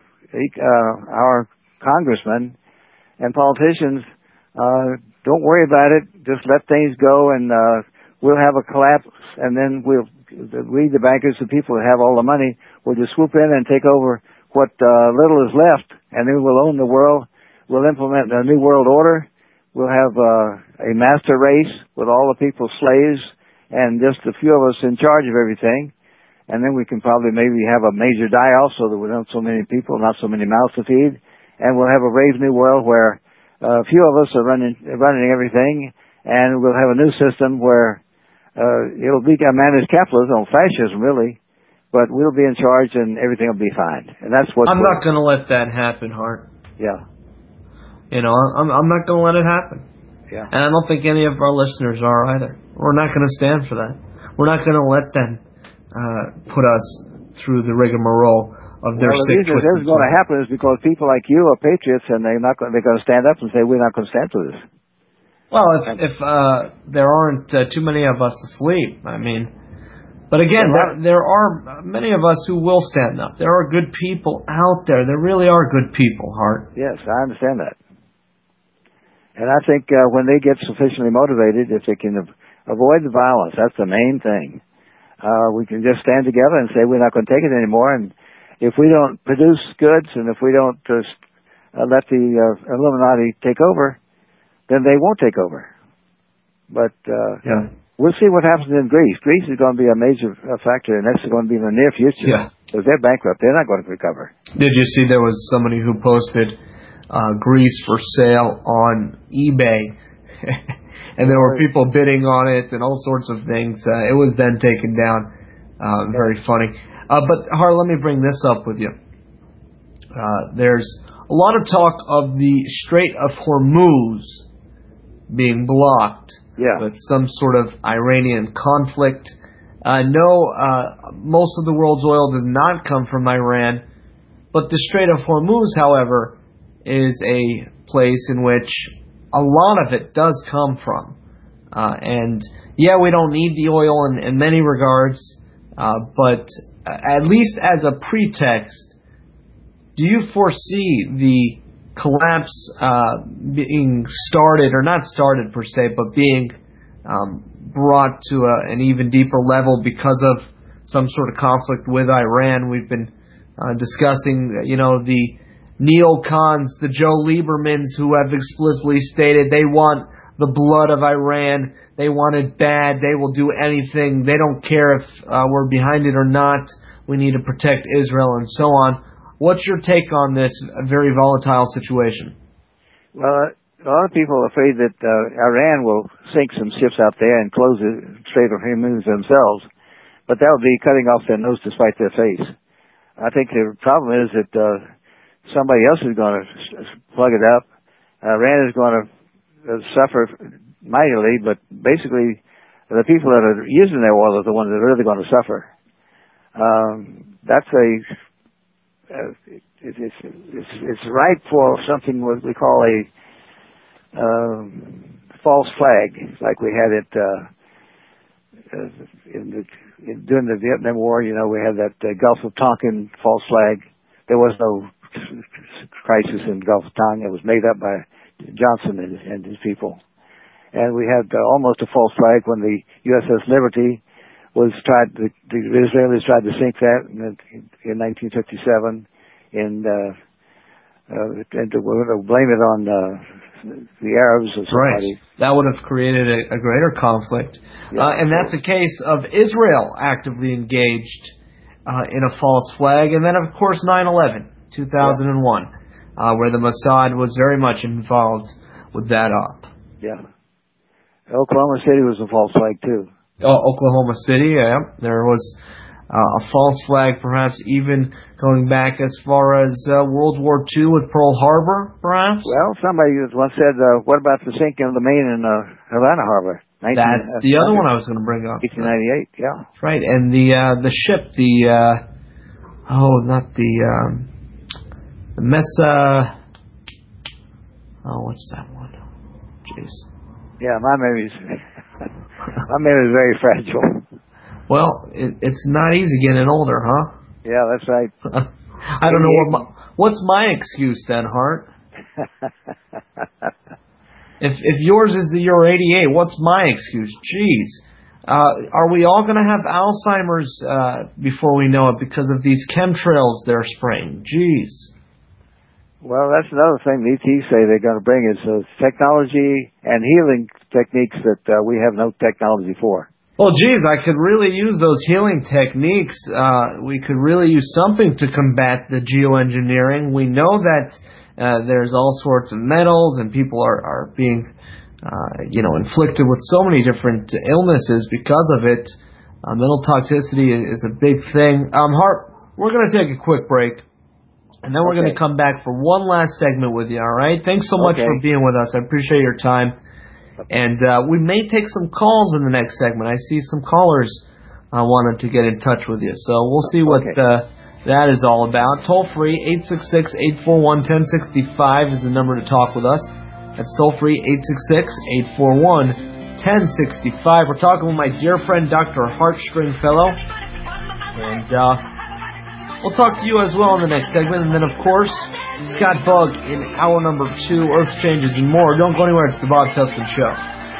[SPEAKER 7] our congressmen and politicians, don't worry about it, just let things go and we'll have a collapse, and then we, the bankers, the people that have all the money, will just swoop in and take over what little is left, and then we'll own the world. We'll implement a new world order. We'll have a master race with all the people slaves and just a few of us in charge of everything. And then we can probably maybe have a major die-off so that we don't have so many people, not so many mouths to feed. And we'll have a brave new world where a few of us are running everything, and we'll have a new system where it'll be managed capitalism, or fascism really, but we'll be in charge and everything will be fine. And that's what
[SPEAKER 1] I'm not going to let that happen, Hart.
[SPEAKER 7] Yeah.
[SPEAKER 1] You know, I'm not going to let it happen.
[SPEAKER 7] Yeah.
[SPEAKER 1] And I don't think any of our listeners are either. We're not going to stand for that. We're not going to let them put us through the rigmarole of their sick, twisted.
[SPEAKER 7] The reason this is going to happen is because people like you are patriots, and they're going to stand up and say, we're not going to stand for this.
[SPEAKER 1] Well, if there aren't too many of us asleep, I mean. But again, there are many of us who will stand up. There are good people out there. There really are good people, Hart.
[SPEAKER 7] Yes, I understand that. And I think when they get sufficiently motivated, if they can avoid the violence, that's the main thing. We can just stand together and say we're not going to take it anymore. And if we don't produce goods, and if we don't let the Illuminati take over, then they won't take over. But we'll see what happens in Greece. Greece is going to be a major factor, and that's going to be in the near future.
[SPEAKER 1] Yeah.
[SPEAKER 7] Because they're bankrupt. They're not going to recover.
[SPEAKER 1] Did you see there was somebody who posted Greece for sale on eBay? And there were people bidding on it and all sorts of things. It was then taken down. Very funny. But, Hart, let me bring this up with you. There's a lot of talk of the Strait of Hormuz being blocked with some sort of Iranian conflict. Most of the world's oil does not come from Iran, but the Strait of Hormuz, however, is a place in which a lot of it does come from. And we don't need the oil in many regards, but at least as a pretext, do you foresee the collapse being started, or not started per se, but being brought to an even deeper level because of some sort of conflict with Iran? We've been discussing, the neocons, the Joe Liebermans, who have explicitly stated they want the blood of Iran. They want it bad. They will do anything. They don't care if we're behind it or not. We need to protect Israel and so on. What's your take on this very volatile situation?
[SPEAKER 7] Well, a lot of people are afraid that Iran will sink some ships out there and close the Strait of Hormuz themselves, but that would be cutting off their nose to spite their face. I think the problem is that somebody else is going to plug it up. Iran is going to suffer mightily, but basically the people that are using their oil are the ones that are really going to suffer. That's it's ripe for something what we call a false flag, like we had it during the Vietnam War. You know, we had that Gulf of Tonkin false flag. There was no crisis in Gulf of Tonkin. It was made up by Johnson and his people. And we had almost a false flag when the USS Liberty was the Israelis tried to sink that in 1957, and to blame it on the Arabs or somebody.
[SPEAKER 1] Right. That would have created a greater conflict. Yeah, and that's a case of Israel actively engaged in a false flag. And then, of course, 9/11, 2001, where the Mossad was very much involved with that op.
[SPEAKER 7] Yeah. Oklahoma City was a false flag, too.
[SPEAKER 1] Oh, Oklahoma City, yeah. There was a false flag, perhaps even going back as far as World War II with Pearl Harbor, perhaps?
[SPEAKER 7] Well, somebody once said, what about the sinking of the Maine in Havana Harbor?
[SPEAKER 1] That's the other one I was going to bring up.
[SPEAKER 7] 1898, yeah.
[SPEAKER 1] That's right, and the ship, the Mesa... what's that one? Jeez.
[SPEAKER 7] Yeah, my memory's very fragile.
[SPEAKER 1] Well, it's not easy getting older, huh?
[SPEAKER 7] Yeah, that's right.
[SPEAKER 1] I don't know what's my excuse then, Hart? if yours is the year 88, what's my excuse? Jeez. Are we all going to have Alzheimer's before we know it because of these chemtrails they're spraying? Jeez.
[SPEAKER 7] Well, that's another thing the ETs say they're going to bring is technology and healing techniques that we have no technology for.
[SPEAKER 1] Well, geez, I could really use those healing techniques. We could really use something to combat the geoengineering. We know that there's all sorts of metals and people are being, inflicted with so many different illnesses because of it. Metal toxicity is a big thing. Hart, we're going to take a quick break. And then we're going to come back for one last segment with you, all right? Thanks so much for being with us. I appreciate your time. And we may take some calls in the next segment. I see some callers wanted to get in touch with you. So we'll see what that is all about. Toll-free, 866-841-1065 is the number to talk with us. That's toll-free, 866-841-1065. We're talking with my dear friend, Dr. Hart Stringfellow. And we'll talk to you as well in the next segment. And then, of course, Scott Bug in hour number 2, Earth Changes and more. Don't go anywhere. It's the Bob Tessman Show.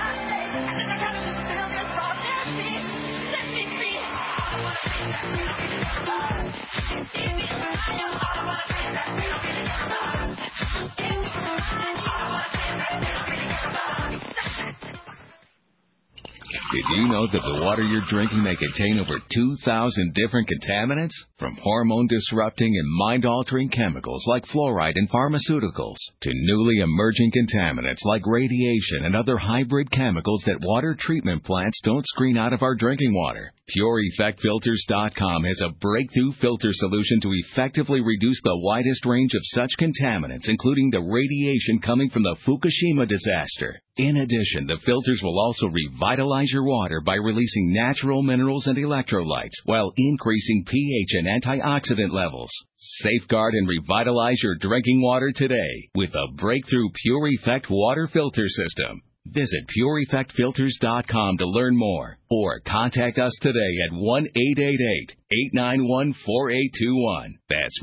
[SPEAKER 16] Did you know that the water you're drinking may contain over 2,000 different contaminants? From hormone-disrupting and mind-altering chemicals like fluoride in pharmaceuticals to newly emerging contaminants like radiation and other hybrid chemicals that water treatment plants don't screen out of our drinking water. PureEffectFilters.com has a breakthrough filter solution to effectively reduce the widest range of such contaminants, including the radiation coming from the Fukushima disaster. In addition, the filters will also revitalize your water by releasing natural minerals and electrolytes while increasing pH and antioxidant levels. Safeguard and revitalize your drinking water today with the breakthrough Pure Effect water filter system. Visit PureEffectFilters.com to learn more or contact us today at 1-888-891-4821. That's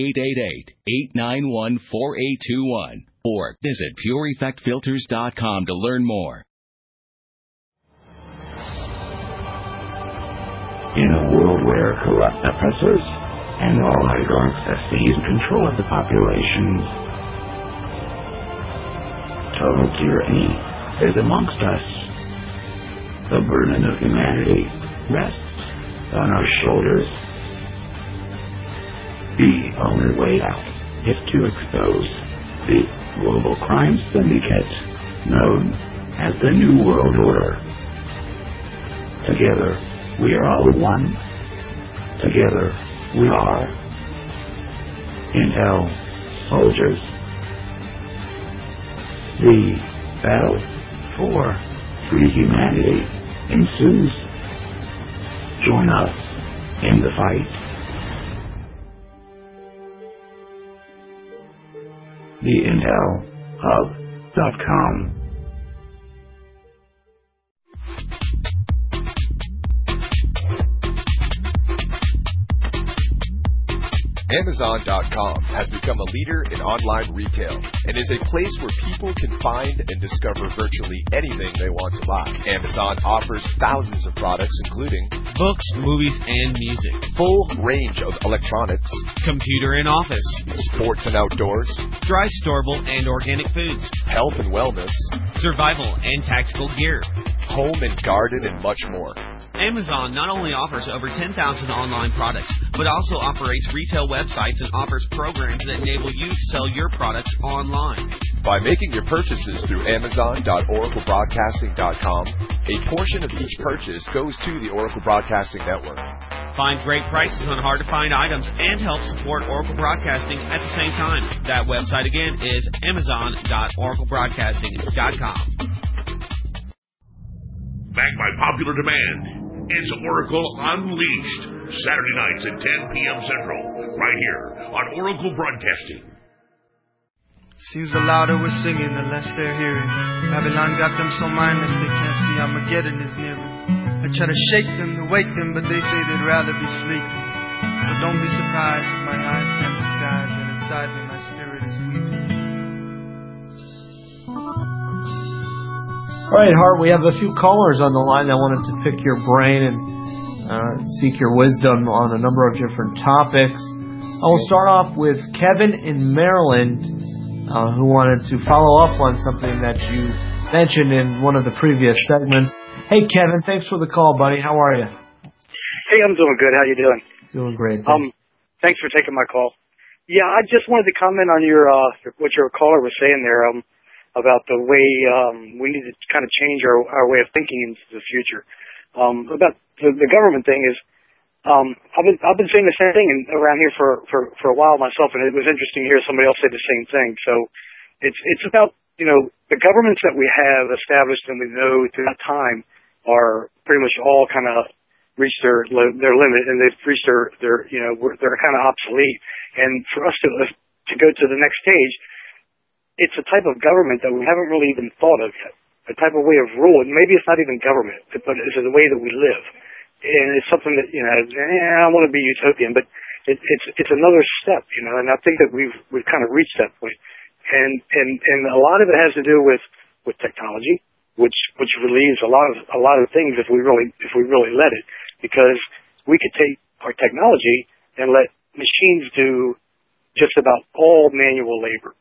[SPEAKER 16] 1-888-891-4821. Or visit PureEffectFilters.com to learn more.
[SPEAKER 2] In a world where corrupt oppressors and oligarchs have seized control of the populations, total tyranny is amongst us. The burden of humanity rests on our shoulders. The only way out is to expose the global crime syndicate known as the New World Order. Together, we are all one. Together, we are Intel soldiers. The battle for free humanity ensues. Join us in the fight. TheIntelHub.com.
[SPEAKER 3] Amazon.com has become a leader in online retail and is a place where people can find and discover virtually anything they want to buy. Amazon offers thousands of products including
[SPEAKER 4] books, movies, and music,
[SPEAKER 3] full range of electronics,
[SPEAKER 4] computer and office,
[SPEAKER 3] sports and outdoors,
[SPEAKER 4] dry storable and organic foods,
[SPEAKER 3] health and wellness,
[SPEAKER 4] survival and tactical gear,
[SPEAKER 3] home and garden, and much more.
[SPEAKER 4] Amazon not only offers over 10,000 online products, but also operates retail websites and offers programs that enable you to sell your products online.
[SPEAKER 3] By making your purchases through Amazon.OracleBroadcasting.com, a portion of each purchase goes to the Oracle Broadcasting Network.
[SPEAKER 4] Find great prices on hard-to-find items and help support Oracle Broadcasting at the same time. That website again is Amazon.OracleBroadcasting.com.
[SPEAKER 5] Backed by popular demand, it's Oracle Unleashed, Saturday nights at 10 p.m. Central, right here on Oracle Broadcasting.
[SPEAKER 6] Seems the louder we're singing, the less they're hearing. Babylon got them so mindless they can't see Armageddon is nearing. I try to shake them, to wake them, but they say they'd rather be sleeping. So don't be surprised if my eyes can disguise that inside me my spirit is weeping.
[SPEAKER 1] All right, Hart, we have a few callers on the line that wanted to pick your brain and seek your wisdom on a number of different topics. I will start off with Kevin in Maryland, who wanted to follow up on something that you mentioned in one of the previous segments. Hey, Kevin, thanks for the call, buddy. How are you?
[SPEAKER 17] Hey, I'm doing good. How you doing?
[SPEAKER 1] Doing great. Thanks.
[SPEAKER 17] Thanks for taking my call. Yeah, I just wanted to comment on your what your caller was saying there. About the way we need to kind of change our way of thinking into the future. About the government thing is, I've been saying the same thing around here for a while myself, and it was interesting to hear somebody else say the same thing. So it's about, the governments that we have established and we know through that time are pretty much all kind of reached their limit, and they've reached their they're kind of obsolete. And for us to go to the next stage, it's a type of government that we haven't really even thought of yet. A type of way of rule. And maybe it's not even government, but it's the way that we live. And it's something that, I don't want to be utopian, but it's another step, and I think that we've kind of reached that point. And a lot of it has to do with technology, which relieves a lot of things if we really let it. Because we could take our technology and let machines do just about all manual labor.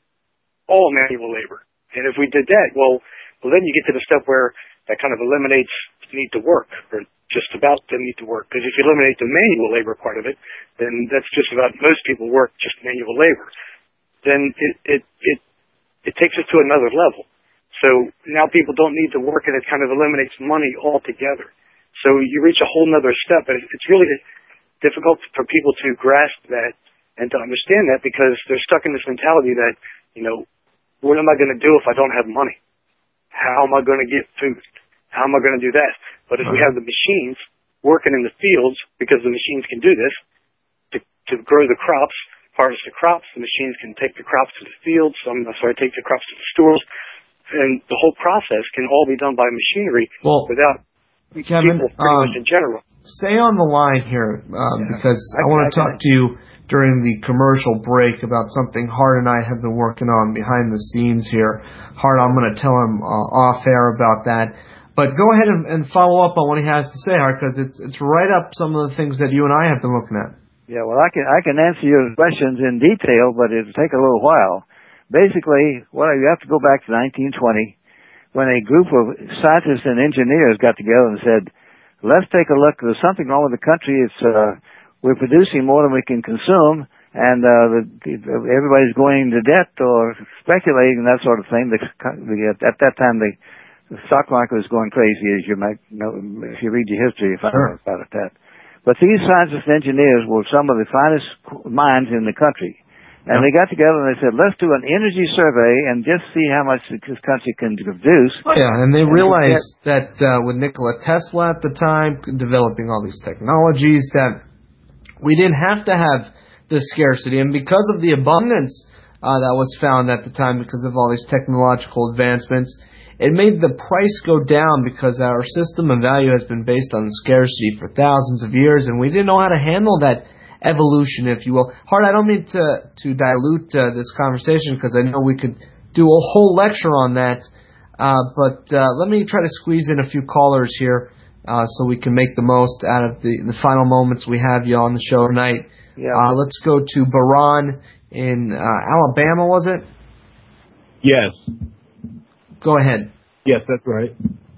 [SPEAKER 17] And if we did that, well, then you get to the step where that kind of eliminates the need to work, or just about the need to work. Because if you eliminate the manual labor part of it, then that's just about most people work just manual labor. Then it takes us to another level. So now people don't need to work, and it kind of eliminates money altogether. So you reach a whole nother step, and it's really difficult for people to grasp that and to understand that, because they're stuck in this mentality that, what am I going to do if I don't have money? How am I going to get food? How am I going to do that? But if we have the machines working in the fields, because the machines can do this, to grow the crops, harvest the crops, the machines can take the crops to the fields, take the crops to the stores, and the whole process can all be done by machinery without
[SPEAKER 1] Kevin,
[SPEAKER 17] people pretty much in general.
[SPEAKER 1] Stay on the line here, because I want to talk to you during the commercial break about something Hart and I have been working on behind the scenes here. Hart, I'm going to tell him off air about that. But go ahead and follow up on what he has to say, Hart, because it's right up some of the things that you and I have been looking at.
[SPEAKER 7] Yeah, well, I can answer your questions in detail, but it'll take a little while. Basically, you have to go back to 1920, when a group of scientists and engineers got together and said, let's take a look. There's something wrong with the country. We're producing more than we can consume, and everybody's going into debt or speculating and that sort of thing. At that time, the stock market was going crazy, as you might know if you read your history. You find out about that. But these scientists and engineers were some of the finest minds in the country. And they got together and they said, let's do an energy survey and just see how much this country can produce.
[SPEAKER 1] Oh, yeah, and they realized that with Nikola Tesla at the time, developing all these technologies, that we didn't have to have this scarcity. And because of the abundance that was found at the time, because of all these technological advancements, it made the price go down because our system of value has been based on scarcity for thousands of years, and we didn't know how to handle that evolution, if you will. Hart, I don't mean to dilute this conversation because I know we could do a whole lecture on that, but let me try to squeeze in a few callers here so we can make the most out of the final moments we have you on the show tonight. Yeah. Let's go to Baran in Alabama, was it?
[SPEAKER 18] Yes.
[SPEAKER 1] Go ahead.
[SPEAKER 18] Yes, that's right.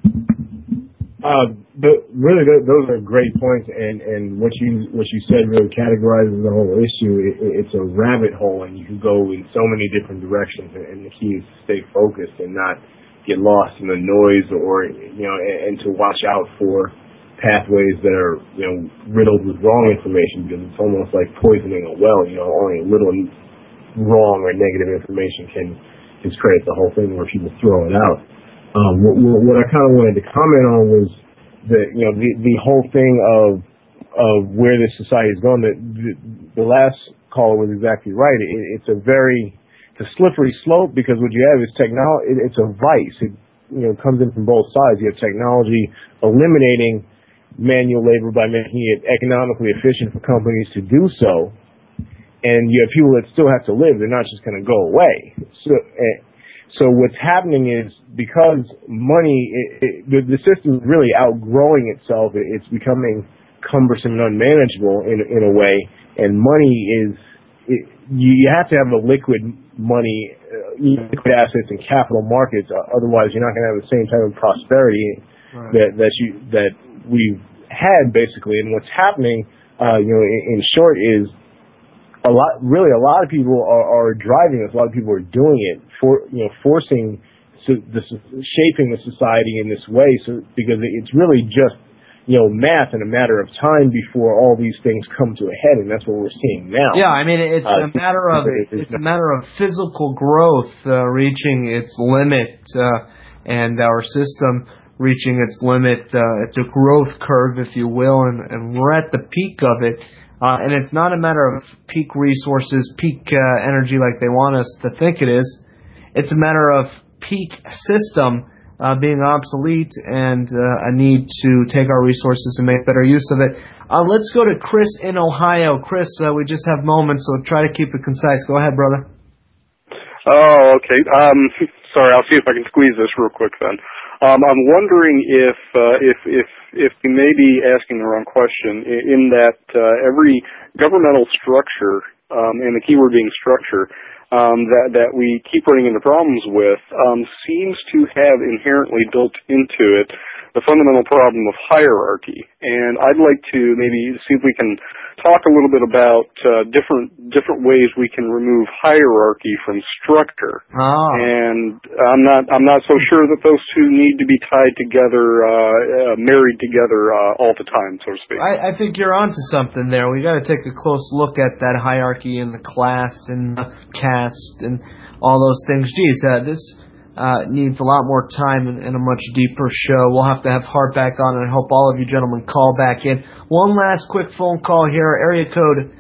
[SPEAKER 18] Really, those are great points, and what you said really categorizes the whole issue. It's a rabbit hole, and you can go in so many different directions. And the key is to stay focused and not get lost in the noise, or and to watch out for pathways that are riddled with wrong information, because it's almost like poisoning a well. Only a little wrong or negative information can discredit the whole thing, where people throw it out. What I kind of wanted to comment on was the whole thing of where this society is going. The last caller was exactly right. It's a slippery slope, because what you have is technology. It's a vice. It comes in from both sides. You have technology eliminating manual labor by making it economically efficient for companies to do so. And you have people that still have to live. They're not just going to go away. So what's happening is, because money, the system is really outgrowing itself. It's becoming cumbersome and unmanageable in a way. And money you have to have a liquid money, liquid assets and capital markets. Otherwise, you're not going to have the same type of prosperity that we've had, basically. And what's happening, in short, is a lot of people are driving this. A lot of people are doing it, forcing shaping the society in this way. So because it's really just math and a matter of time before all these things come to a head, and that's what we're seeing now.
[SPEAKER 1] Yeah, I mean it's a matter of physical growth reaching its limit, and our system reaching its limit. It's a growth curve, if you will, and we're at the peak of it. And it's not a matter of peak resources, peak energy like they want us to think it is. It's a matter of peak system being obsolete and a need to take our resources and make better use of it. Let's go to Chris in Ohio. Chris, we just have moments, so try to keep it concise. Go ahead, brother.
[SPEAKER 19] Oh, okay. Sorry, I'll see if I can squeeze this real quick then. I'm wondering if we may be asking the wrong question, in that every governmental structure, and the keyword being structure, that we keep running into problems with, seems to have inherently built into it the fundamental problem of hierarchy. And I'd like to maybe see if we can talk a little bit about different ways we can remove hierarchy from structure. And I'm not so sure that those two need to be tied together, married together all the time, so to speak.
[SPEAKER 1] I think you're onto something there. We got to take a close look at that hierarchy in the class and the caste and all those things. Geez, this needs a lot more time and a much deeper show. We'll have to have Hart back on, and I hope all of you gentlemen call back in. One last quick phone call here. Area code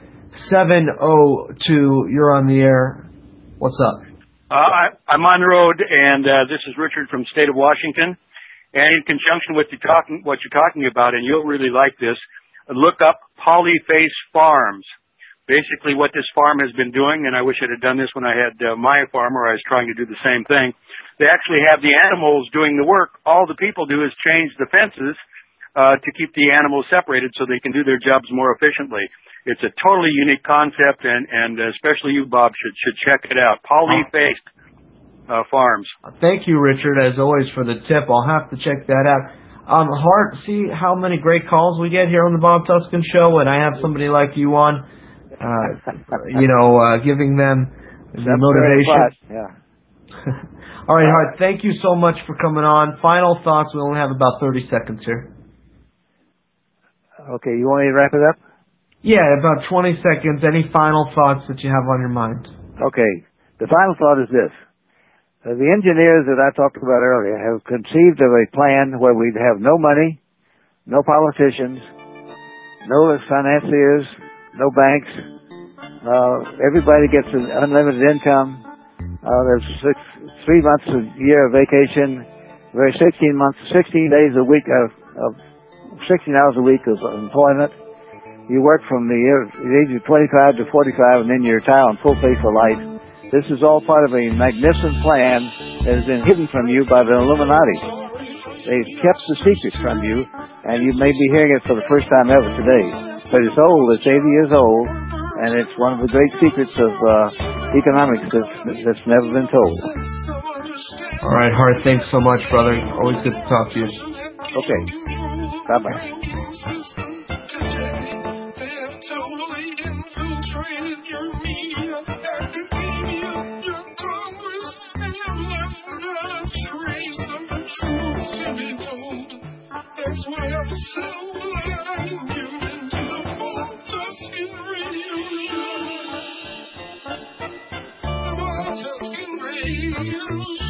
[SPEAKER 1] 702. You're on the air. What's up?
[SPEAKER 20] I'm on the road, and this is Richard from the state of Washington. And in conjunction with what you're talking about, and you'll really like this, look up Polyface Farms. Basically what this farm has been doing, and I wish I'd have done this when I had my farm, or I was trying to do the same thing. They actually have the animals doing the work. All the people do is change the fences to keep the animals separated so they can do their jobs more efficiently. It's a totally unique concept, and especially you, Bob, should check it out. Polyface Farms.
[SPEAKER 1] Thank you, Richard, as always, for the tip. I'll have to check that out. Hart, see how many great calls we get here on the Bob Tuskin Show, and I have somebody like you on. giving them the
[SPEAKER 7] That's
[SPEAKER 1] motivation.
[SPEAKER 7] Yeah.
[SPEAKER 1] All right, Hart, thank you so much for coming on. Final thoughts. We only have about 30 seconds here.
[SPEAKER 7] Okay, you want me to wrap it up?
[SPEAKER 1] Yeah, about 20 seconds. Any final thoughts that you have on your mind?
[SPEAKER 7] Okay. The final thought is this. The engineers that I talked about earlier have conceived of a plan where we'd have no money, no politicians, no financiers, no banks. Everybody gets an unlimited income. There's 3 months a year of vacation. 16 days a week of 16 hours a week of employment. You work from the age of 25 to 45 and then you retire on full pay for life. This is all part of a magnificent plan that has been hidden from you by the Illuminati. They've kept the secret from you, and you may be hearing it for the first time ever today. But it's old. It's 80 years old, and it's one of the great secrets of economics that's never been told.
[SPEAKER 1] All right, Hart, thanks so much, brother. Always good to talk to you.
[SPEAKER 7] Okay. Bye-bye.
[SPEAKER 8] That's why I'm so glad I'm giving to the Bob Tuscan Radio Show. Bob Tuscan Radio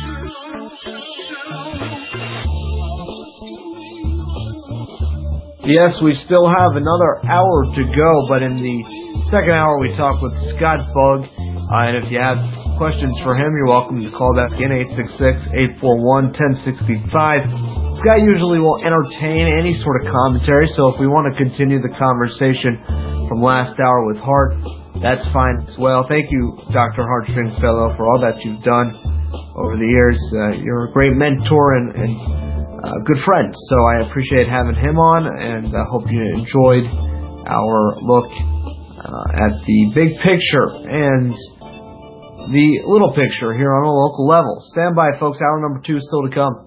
[SPEAKER 8] Show.
[SPEAKER 1] Yes, we still have another hour to go, but in the second hour we talk with Scott Bugg. And if you have questions for him, you're welcome to call back in 866-841-1065. Scott usually will entertain any sort of commentary, so if we want to continue the conversation from last hour with Hart, that's fine as well. Thank you, Dr. Hart Stringfellow, for all that you've done over the years. You're a great mentor and good friend, so I appreciate having him on, and I hope you enjoyed our look at the big picture and the little picture here on a local level. Stand by, folks. Hour number 2 is still to come.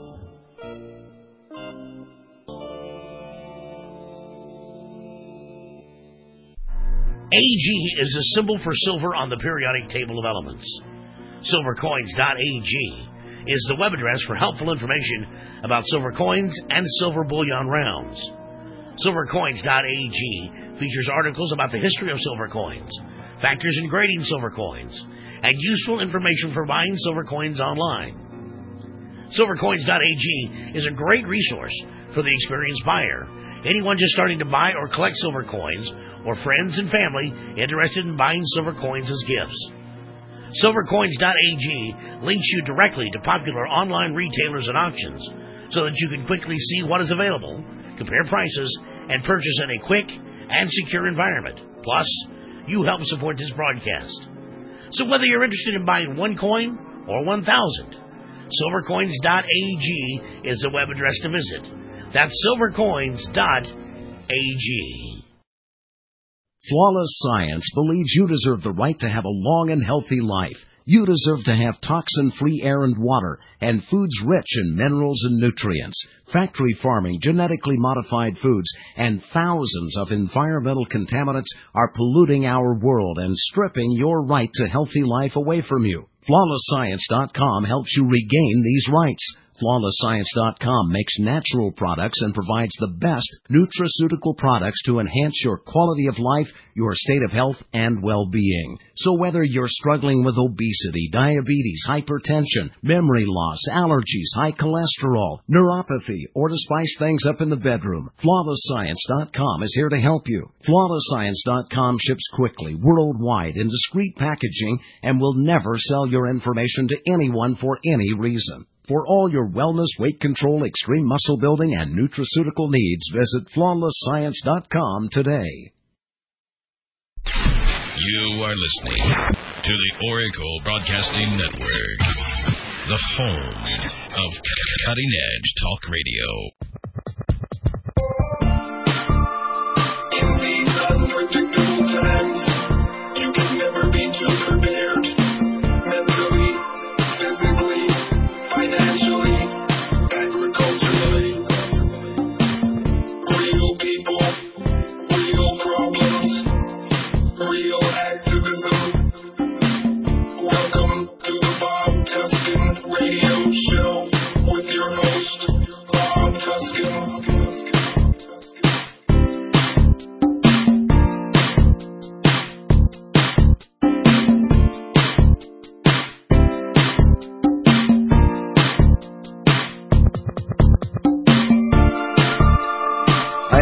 [SPEAKER 5] AG is a symbol for silver on the periodic table of elements. Silvercoins.ag is the web address for helpful information about silver coins and silver bullion rounds. Silvercoins.ag features articles about the history of silver coins, factors in grading silver coins, and useful information for buying silver coins online. Silvercoins.ag is a great resource for the experienced buyer, anyone just starting to buy or collect silver coins, or friends and family interested in buying silver coins as gifts. Silvercoins.ag links you directly to popular online retailers and auctions so that you can quickly see what is available, compare prices, and purchase in a quick and secure environment. Plus, you help support this broadcast. So whether you're interested in buying 1 coin or 1,000, Silvercoins.ag is the web address to visit. That's Silvercoins.ag.
[SPEAKER 9] Flawless Science believes you deserve the right to have a long and healthy life. You deserve to have toxin-free air and water, and foods rich in minerals and nutrients. Factory farming, genetically modified foods, and thousands of environmental contaminants are polluting our world and stripping your right to healthy life away from you. FlawlessScience.com helps you regain these rights. FlawlessScience.com makes natural products and provides the best nutraceutical products to enhance your quality of life, your state of health, and well-being. So whether you're struggling with obesity, diabetes, hypertension, memory loss, allergies, high cholesterol, neuropathy, or to spice things up in the bedroom, FlawlessScience.com is here to help you. FlawlessScience.com ships quickly, worldwide, in discreet packaging, and will never sell your information to anyone for any reason. For all your wellness, weight control, extreme muscle building, and nutraceutical needs, visit FlawlessScience.com today.
[SPEAKER 12] You are listening to the Oracle Broadcasting Network, the home of Cutting Edge Talk Radio.
[SPEAKER 8] In these unpredictable times, you can never be too prepared. Mentally, physically, financially, agriculturally. Real people, real problems, real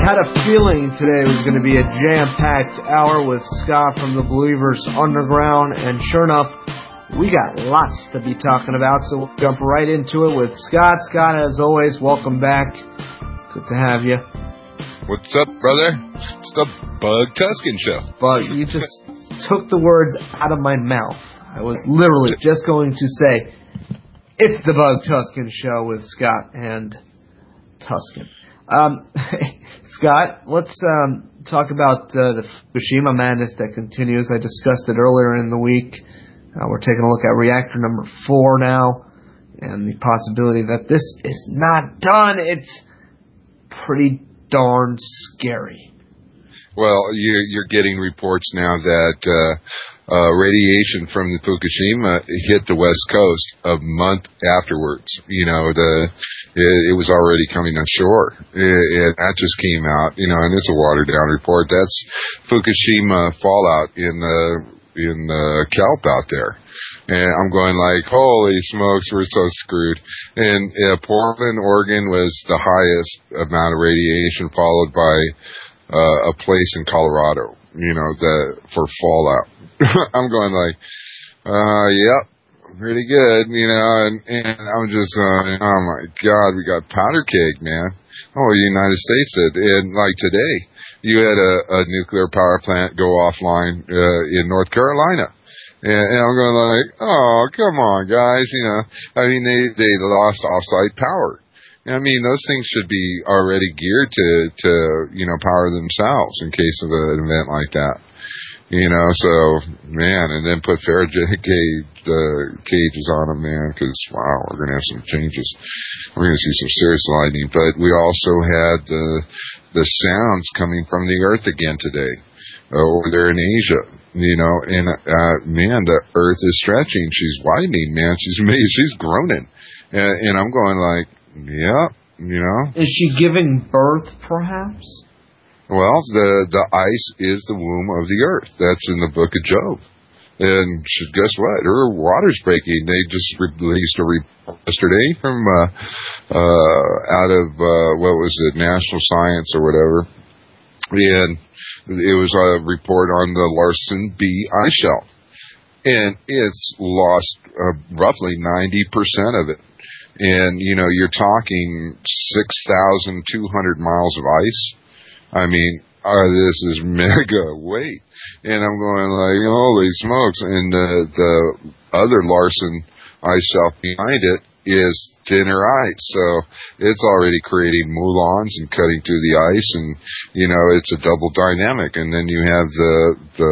[SPEAKER 1] had a feeling today was going to be a jam-packed hour with Scott from the Believers Underground, and sure enough, we got lots to be talking about, so we'll jump right into it with Scott. Scott, as always, welcome back. Good to have you.
[SPEAKER 2] What's up, brother? It's the Bug Tuscan Show.
[SPEAKER 1] But you just took the words out of my mouth. I was literally just going to say, it's the Bug Tuscan Show with Scott and Tuscan. Scott, let's talk about the Fukushima madness that continues. I discussed it earlier in the week. We're taking a look at reactor number 4 now, and the possibility that this is not done. It's pretty darn scary.
[SPEAKER 2] Well, you're getting reports now that radiation from the Fukushima hit the West Coast a month afterwards. You know, it was already coming ashore. That just came out. You know, and it's a watered down report. That's Fukushima fallout in the kelp out there. And I'm going like, holy smokes, we're so screwed. And Portland, Oregon was the highest amount of radiation, followed by a place in Colorado, you know, for fallout. I'm going like, yep, pretty good, you know, and I'm just going, oh my God, we got powder keg, man. Oh, the United States did. And like today, you had a nuclear power plant go offline in North Carolina. And I'm going like, oh, come on, guys, you know. I mean, they lost off-site power. I mean, those things should be already geared to you know, power themselves in case of an event like that. You know, so, man, and then put Faraday cages on them, man, because, wow, we're going to have some changes. We're going to see some serious lightning. But we also had the sounds coming from the Earth again today over there in Asia. You know, and, man, the Earth is stretching. She's widening, man. She's groaning. And I'm going like, yeah, you know.
[SPEAKER 1] Is she giving birth, perhaps?
[SPEAKER 2] Well, the ice is the womb of the Earth. That's in the book of Job. And guess what? Her water's breaking. They just released a report yesterday from out of, what was it, National Science or whatever. And it was a report on the Larsen B ice shelf. And it's lost roughly 90% of it. And, you know, you're talking 6,200 miles of ice. I mean, this is mega weight. And I'm going like, holy smokes. And the other Larsen ice shelf behind it is thinner ice. So it's already creating moulins and cutting through the ice. And, you know, it's a double dynamic. And then you have the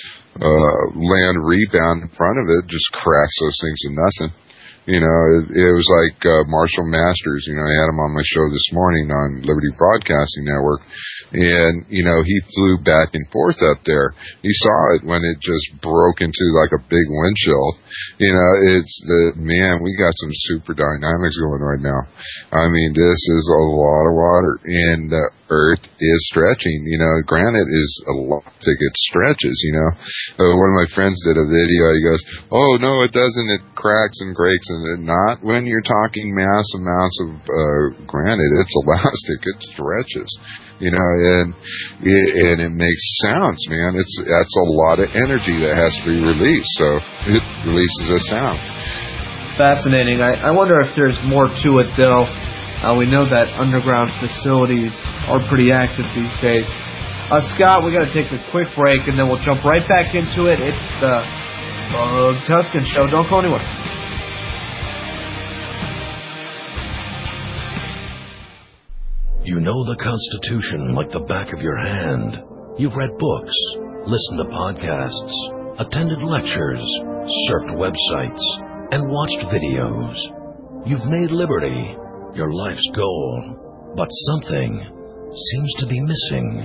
[SPEAKER 2] land rebound in front of it, just cracks those things to nothing. You know, it was like Marshall Masters. You know, I had him on my show this morning on Liberty Broadcasting Network. And, you know, he flew back and forth up there. He saw it when it just broke into like a big wind chill. You know, man, we got some super dynamics going right now. I mean, this is a lot of water. And the Earth is stretching. You know, granite is elastic. It stretches, you know. One of my friends did a video. He goes, oh, no, it doesn't. It cracks and breaks. And not when you're talking massive amounts of granite. It's elastic. It stretches. You know, and it makes sounds, man. That's a lot of energy that has to be released. So it releases a sound.
[SPEAKER 1] Fascinating. I wonder if there's more to it, though. We know that underground facilities are pretty active these days. Scott, we got to take a quick break, and then we'll jump right back into it. It's the Bug Tuscan Show. Don't go anywhere.
[SPEAKER 10] You know the Constitution like the back of your hand. You've read books, listened to podcasts, attended lectures, surfed websites, and watched videos. You've made liberty your life's goal, but something seems to be missing.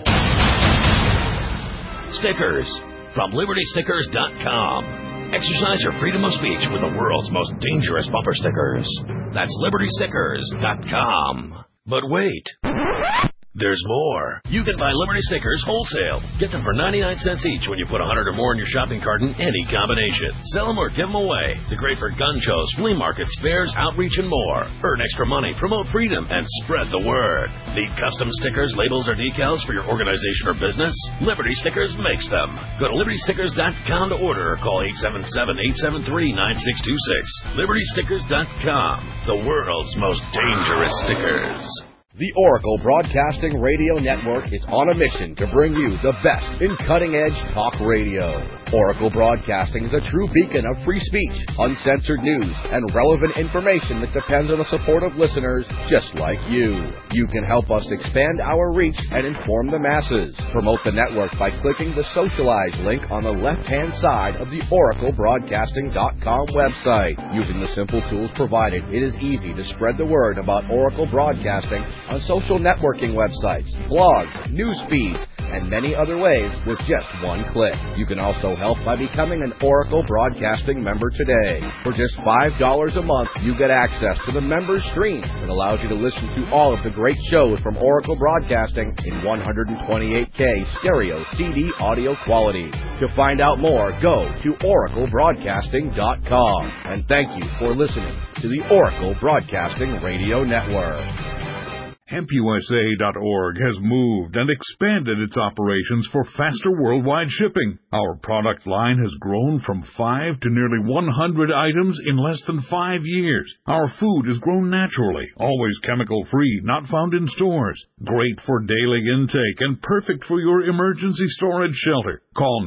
[SPEAKER 10] Stickers from LibertyStickers.com. Exercise your freedom of speech with the world's most dangerous bumper stickers. That's LibertyStickers.com. But wait, There's more. You can buy Liberty stickers wholesale. Get them for 99 cents each when you put 100 or more in your shopping cart in any combination. Sell them or give them away. They're great for gun shows, flea markets, fairs, outreach, and more. Earn extra money, promote freedom, and spread the word. Need custom stickers, labels, or decals for your organization or business? Liberty Stickers makes them. Go to libertystickers.com to order or call 877-873-9626. libertystickers.com. The world's most dangerous stickers.
[SPEAKER 11] The Oracle Broadcasting Radio Network is on a mission to bring you the best in cutting-edge talk radio. Oracle Broadcasting is a true beacon of free speech, uncensored news, and relevant information that depends on the support of listeners just like you. You can help us expand our reach and inform the masses. Promote the network by clicking the Socialize link on the left-hand side of the OracleBroadcasting.com website. Using the simple tools provided, it is easy to spread the word about Oracle Broadcasting on social networking websites, blogs, news feeds, and many other ways with just one click. You can also help by becoming an Oracle Broadcasting member today. For just $5 a month, you get access to the members stream that allows you to listen to all of the great shows from Oracle Broadcasting in 128K stereo CD audio quality. To find out more, go to oraclebroadcasting.com. And thank you for listening to the Oracle Broadcasting Radio Network.
[SPEAKER 13] HempUSA.org has moved and expanded its operations for faster worldwide shipping. Our product line has grown from 5 to nearly 100 items in less than 5 years. Our food is grown naturally, always chemical-free, not found in stores. Great for daily intake and perfect for your emergency storage shelter. Call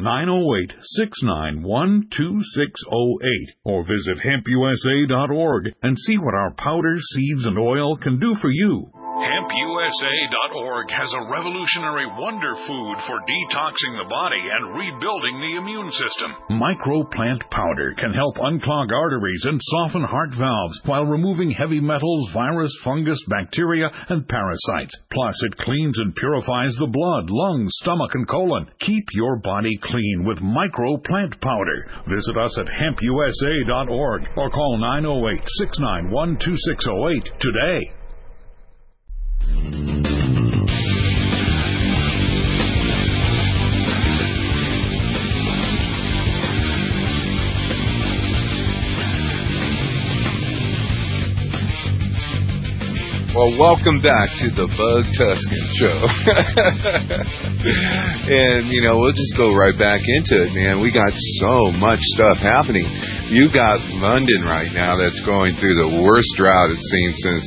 [SPEAKER 13] 908-691-2608 or visit HempUSA.org and see what our powder, seeds, and oil can do for you.
[SPEAKER 21] HempUSA.org has a revolutionary wonder food for detoxing the body and rebuilding the immune system.
[SPEAKER 13] Microplant powder can help unclog arteries and soften heart valves while removing heavy metals, virus, fungus, bacteria, and parasites. Plus, it cleans and purifies the blood, lungs, stomach, and colon. Keep your body clean with Microplant powder. Visit us at HempUSA.org or call 908-691-2608 today.
[SPEAKER 2] Well, welcome back to the Bug Tuscan Show. And, we'll just go right back into it, man. We got so much stuff happening. You've got London right now that's going through the worst drought it's seen since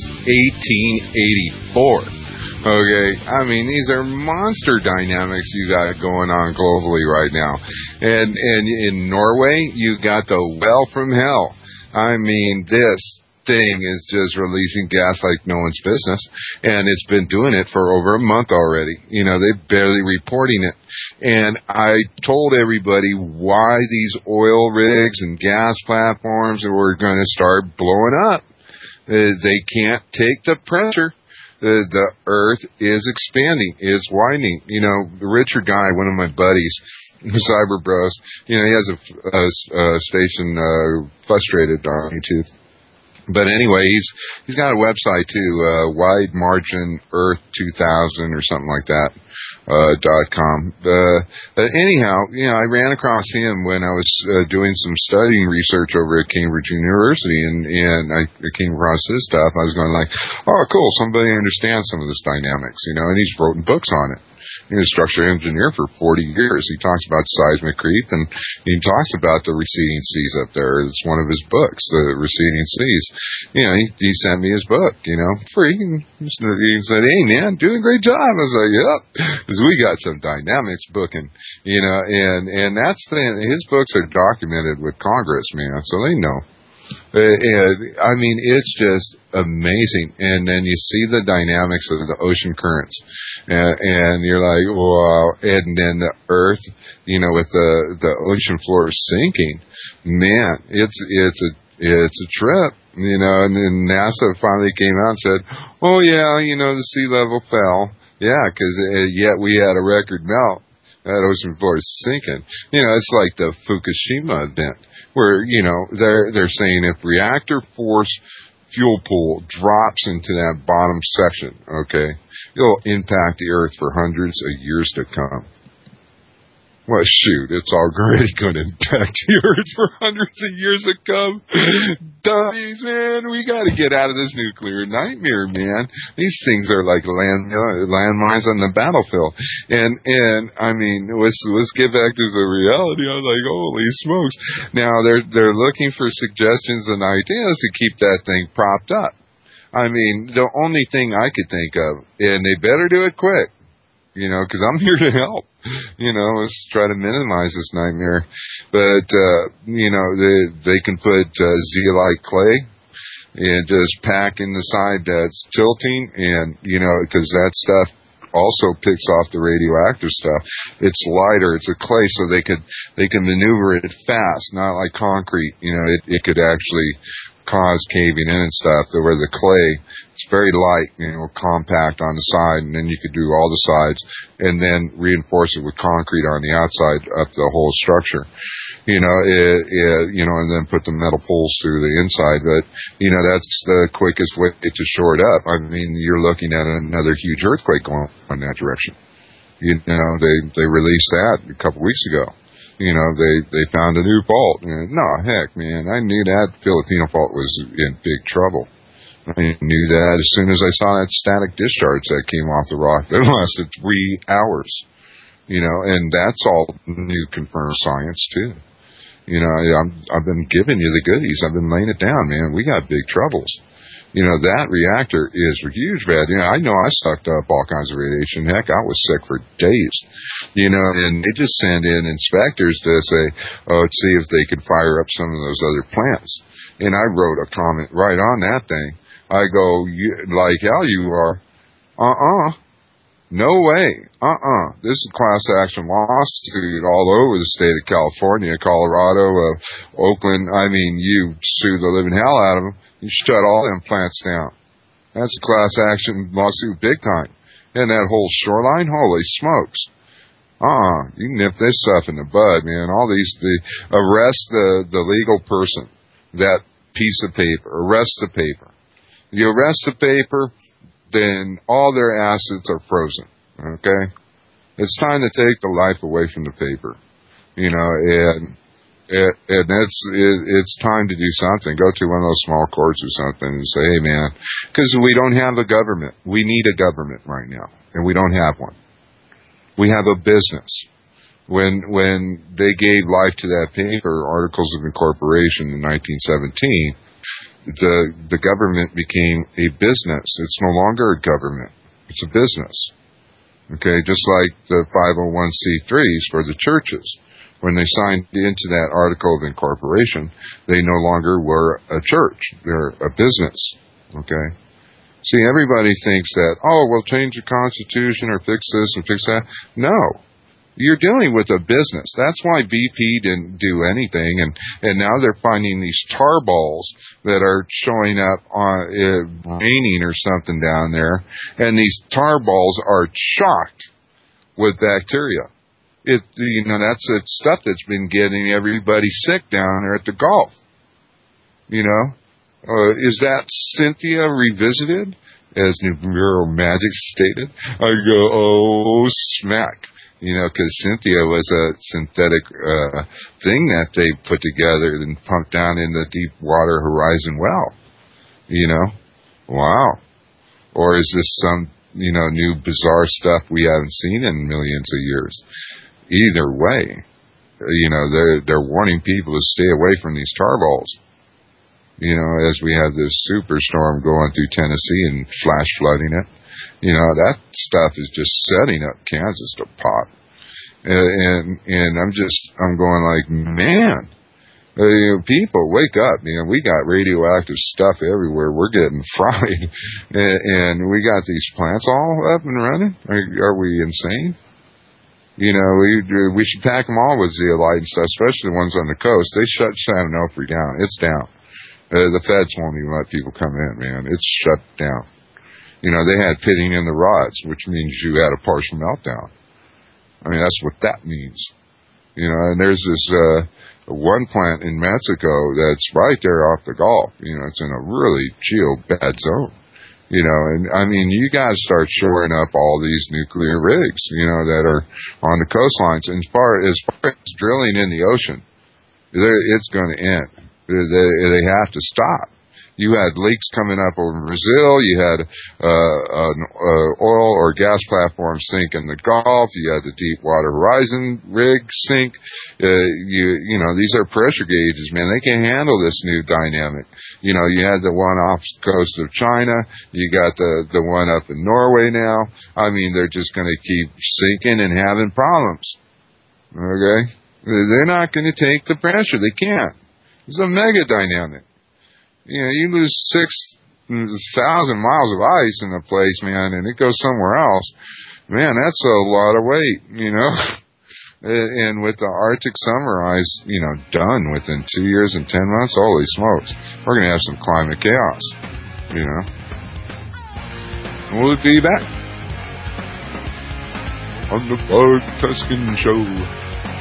[SPEAKER 2] 1884. Okay, I mean, these are monster dynamics you got going on globally right now. And in Norway, you got the well from hell. I mean, this thing is just releasing gas like no one's business, and it's been doing it for over a month already. They're barely reporting it. And I told everybody why these oil rigs and gas platforms were going to start blowing up. They can't take the pressure. The earth is expanding. It's widening. The Richard Guy, one of my buddies, Cyber Bros, he has a station, Frustrated, on YouTube. But anyway, he's got a website too, Wide Margin Earth 2000 or something like that, .com. But anyhow, I ran across him when I was doing some studying research over at Cambridge University, and I came across his stuff. I was going like, oh, cool, somebody understands some of this dynamics, and he's written books on it. He was a structural engineer for 40 years. He talks about seismic creep, and he talks about the receding seas up there. It's one of his books, The Receding Seas. He sent me his book, free. He said, hey, man, doing a great job. I was like, yep, because we got some dynamics booking, and that's his books are documented with Congress, man, so they know. I mean, it's just amazing. And then you see the dynamics of the ocean currents, and you're like, wow. And then the earth, with the ocean floor sinking, man, it's a trip, and then NASA finally came out and said, oh yeah, the sea level fell. Yeah, because yet we had a record melt. That ocean floor is sinking. It's like the Fukushima event, where they're saying if reactor force fuel pool drops into that bottom section, okay, it'll impact the Earth for hundreds of years to come. Well, shoot, it's already going to impact the Earth for hundreds of years to come. Dummies, man, we got to get out of this nuclear nightmare, man. These things are like landmines on the battlefield. And I mean, let's get back to the reality. I was like, holy smokes. Now, they're looking for suggestions and ideas to keep that thing propped up. I mean, the only thing I could think of, and they better do it quick, because I'm here to help. Let's try to minimize this nightmare. But, they can put zeolite clay and just pack in the side that's tilting, and, because that stuff also picks off the radioactive stuff. It's lighter, it's a clay, so they can maneuver it fast, not like concrete. It could actually cause caving in and stuff, where the clay, it's very light, compact on the side, and then you could do all the sides, and then reinforce it with concrete on the outside up the whole structure, and then put the metal poles through the inside. But, that's the quickest way to shore it up. I mean, you're looking at another huge earthquake going in that direction. They released that a couple weeks ago. They found a new fault. No, heck, man, I knew that Filipino fault was in big trouble. I knew that as soon as I saw that static discharge that came off the rock. That lasted 3 hours. And that's all new confirmed science, too. I've been giving you the goodies. I've been laying it down, man. We got big troubles. That reactor is huge bad. I know I sucked up all kinds of radiation. Heck, I was sick for days. And they just send in inspectors to say, see if they can fire up some of those other plants. And I wrote a comment right on that thing. I go, like hell you are. No way. This is a class action lawsuit all over the state of California, Colorado, Oakland. I mean, you sue the living hell out of them. You shut all them plants down. That's a class action lawsuit big time. And that whole shoreline, holy smokes. You can nip this stuff in the bud, man. All these, arrest the legal person, that piece of paper, arrest the paper. You arrest the paper, then all their assets are frozen, okay? It's time to take the life away from the paper, and it's time to do something. Go to one of those small courts or something and say, hey, man, because we don't have a government. We need a government right now, and we don't have one. We have a business. When they gave life to that paper, Articles of Incorporation in 1917, the government became a business. It's no longer a government. It's a business. Okay, just like the 501c3s for the churches. When they signed into that Article of Incorporation, they no longer were a church. They're a business. Okay? See, everybody thinks that, we'll change the Constitution or fix this and fix that. No. You're dealing with a business. That's why BP didn't do anything, and now they're finding these tar balls that are showing up on raining or something down there, and these tar balls are chocked with bacteria. That's stuff that's been getting everybody sick down there at the Gulf. Is that Cynthia revisited, as New Magic stated? I go, smack. Because Cynthia was a synthetic thing that they put together and pumped down in the Deepwater Horizon well. Wow. Or is this some, new bizarre stuff we haven't seen in millions of years? Either way, they're warning people to stay away from these tar balls. As we have this superstorm going through Tennessee and flash flooding it. That stuff is just setting up Kansas to pop. And I'm going like, man, people, wake up, man. We got radioactive stuff everywhere. We're getting fried. And we got these plants all up and running. Are we insane? We should pack them all with zeolite and stuff, especially the ones on the coast. They shut San Onofre down. It's down. The feds won't even let people come in, man. It's shut down. They had pitting in the rods, which means you had a partial meltdown. I mean, that's what that means. And there's this one plant in Mexico that's right there off the Gulf. It's in a really bad zone. And I mean, you got to start shoring up all these nuclear rigs, that are on the coastlines. And as far as drilling in the ocean, it's going to end. They have to stop. You had leaks coming up over Brazil. You had an oil or gas platform sink in the Gulf. You had the Deepwater Horizon rig sink. These are pressure gauges, man. They can handle this new dynamic. You had the one off the coast of China. You got the one up in Norway now. I mean, they're just going to keep sinking and having problems. Okay? They're not going to take the pressure. They can't. It's a mega dynamic. You lose 6,000 miles of ice in a place, man, and it goes somewhere else. Man, that's a lot of weight, And with the Arctic summer ice, done within 2 years and 10 months, holy smokes, we're going to have some climate chaos, And we'll be back on the Bug Tuscan Show.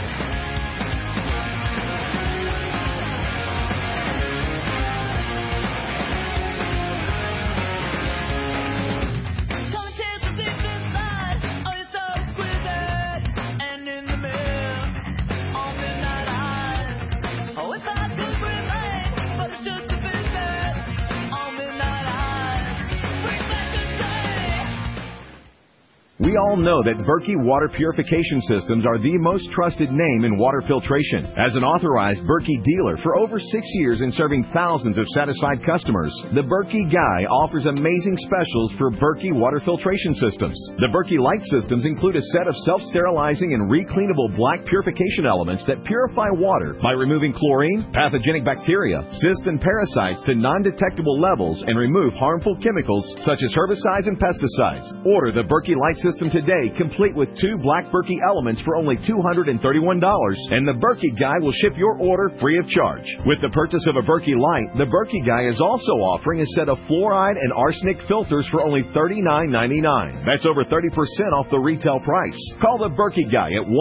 [SPEAKER 14] We all know that Berkey Water Purification Systems are the most trusted name in water filtration. As an authorized Berkey dealer for over 6 years and serving thousands of satisfied customers, the Berkey Guy offers amazing specials for Berkey Water Filtration Systems. The Berkey Light Systems include a set of self-sterilizing and recleanable black purification elements that purify water by removing chlorine, pathogenic bacteria, cysts, and parasites to non-detectable levels and remove harmful chemicals such as herbicides and pesticides. Order the Berkey Light System today, complete with 2 black Berkey elements for only $231, and the Berkey Guy will ship your order free of charge. With the purchase of a Berkey Light, the Berkey Guy is also offering a set of fluoride and arsenic filters for only $39.99. That's over 30% off the retail price. Call the Berkey Guy at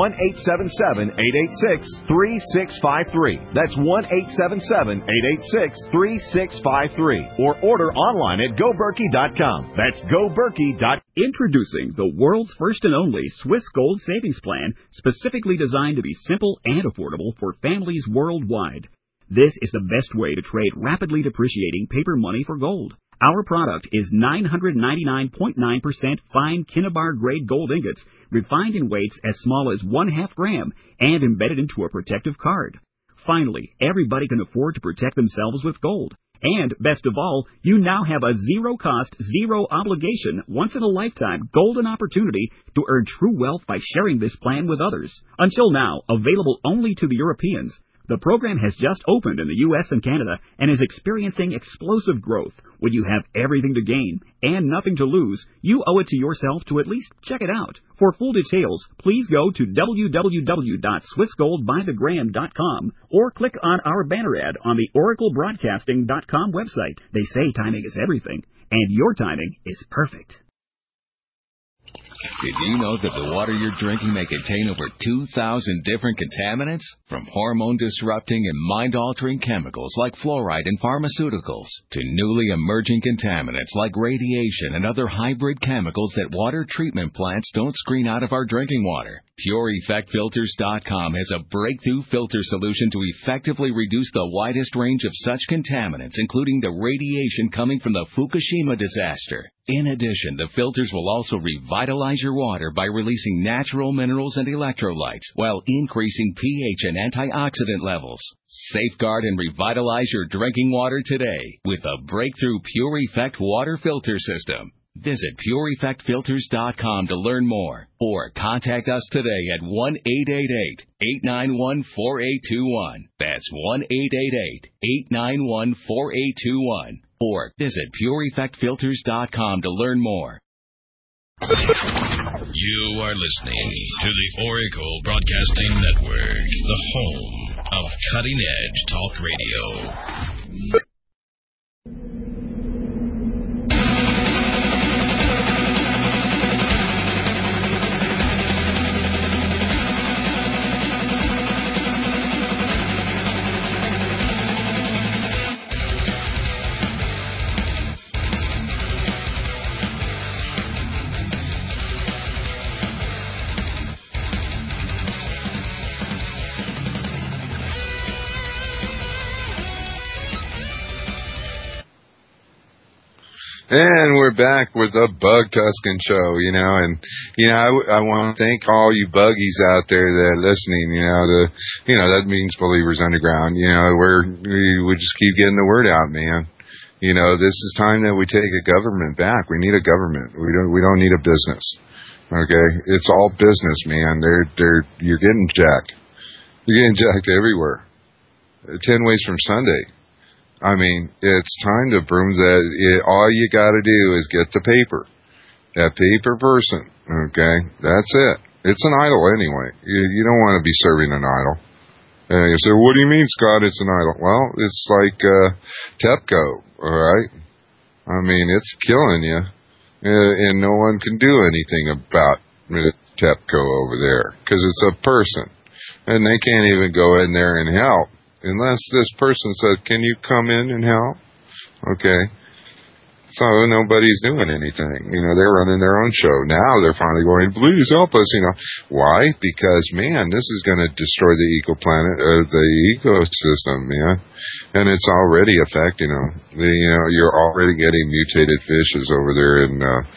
[SPEAKER 14] 1-877-886-3653. That's 1-877-886-3653. Or order online at GoBerkey.com. That's GoBerkey.com.
[SPEAKER 15] Introducing the world's first and only Swiss Gold Savings Plan, specifically designed to be simple and affordable for families worldwide. This is the best way to trade rapidly depreciating paper money for gold. Our product is 999.9% fine Kinnabar grade gold ingots, refined in weights as small as 1/2 gram and embedded into a protective card. Finally, everybody can afford to protect themselves with gold. And, best of all, you now have a zero-cost, zero-obligation, once-in-a-lifetime golden opportunity to earn true wealth by sharing this plan with others. Until now, available only to the Europeans, the program has just opened in the U.S. and Canada and is experiencing explosive growth. When you have everything to gain and nothing to lose, you owe it to yourself to at least check it out. For full details, please go to www.swissgoldbythegram.com or click on our banner ad on the oraclebroadcasting.com website. They say timing is everything, and your timing is perfect.
[SPEAKER 16] Did you know that the water you're drinking may contain over 2,000 different contaminants? From hormone-disrupting and mind-altering chemicals like fluoride and pharmaceuticals, to newly emerging contaminants like radiation and other hybrid chemicals that water treatment plants don't screen out of our drinking water. PureEffectFilters.com has a breakthrough filter solution to effectively reduce the widest range of such contaminants, including the radiation coming from the Fukushima disaster. In addition, the filters will also revitalize your water by releasing natural minerals and electrolytes while increasing pH and antioxidant levels. Safeguard and revitalize your drinking water today with the breakthrough Pure Effect water filter system. Visit PureEffectFilters.com to learn more, or contact us today at 1-888-891-4821. That's 1-888-891-4821. Or visit PureEffectFilters.com to learn more.
[SPEAKER 12] You are listening to the Oracle Broadcasting Network, the home of cutting-edge talk radio.
[SPEAKER 2] And we're back with the Bug Tuscan Show, and, I want to thank all you buggies out there that are listening, that means Believers Underground, we just keep getting the word out, man. This is time that we take a government back. We need a government. We don't need a business. Okay? It's all business, man. You're getting jacked. You're getting jacked everywhere. 10 ways from Sunday. I mean, it's time to broom that. All you got to do is get the paper. That paper person. Okay? That's it. It's an idol anyway. You don't want to be serving an idol. And you say, what do you mean, Scott, it's an idol? Well, it's like TEPCO, all right? I mean, it's killing you, and no one can do anything about TEPCO over there because it's a person, and they can't even go in there and help unless this person says, can you come in and help? Okay. So nobody's doing anything. They're running their own show. Now they're finally going, please help us. Why? Because, man, this is going to destroy the the ecosystem, man. And it's already affecting them. You're already getting mutated fishes over there in,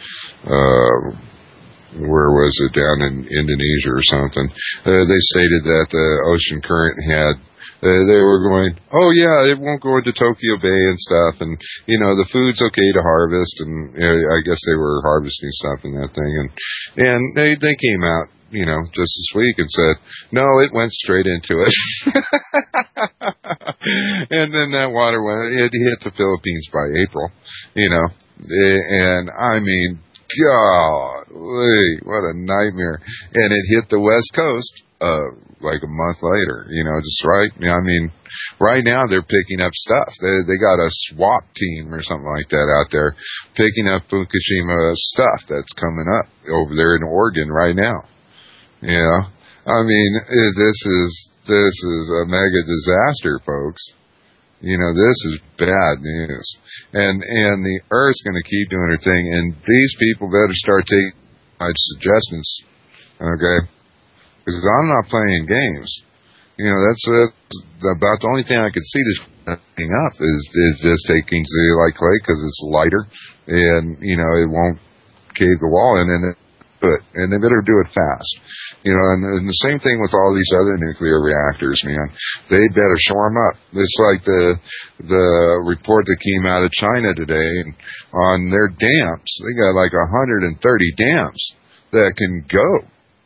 [SPEAKER 2] where was it, down in Indonesia or something. They stated that the ocean current had, they were going, oh yeah, it won't go into Tokyo Bay and stuff, and the food's okay to harvest, and I guess they were harvesting stuff in that thing, and they came out, just this week and said, no, it went straight into it, and then that water it hit the Philippines by April, and I mean, golly, what a nightmare, and it hit the West Coast. Like a month later, just right. I mean, right now they're picking up stuff. They got a SWAT team or something like that out there picking up Fukushima stuff that's coming up over there in Oregon right now. I mean, this is a mega disaster, folks. This is bad news, and the Earth's going to keep doing her thing, and these people better start taking my suggestions, okay? Because I'm not playing games. That's about the only thing I could see this thing up is just taking zeolite clay because it's lighter and, it won't cave the wall in and they better do it fast. And the same thing with all these other nuclear reactors, man. They better shore them up. It's like the report that came out of China today on their dams. They got like 130 dams that can go.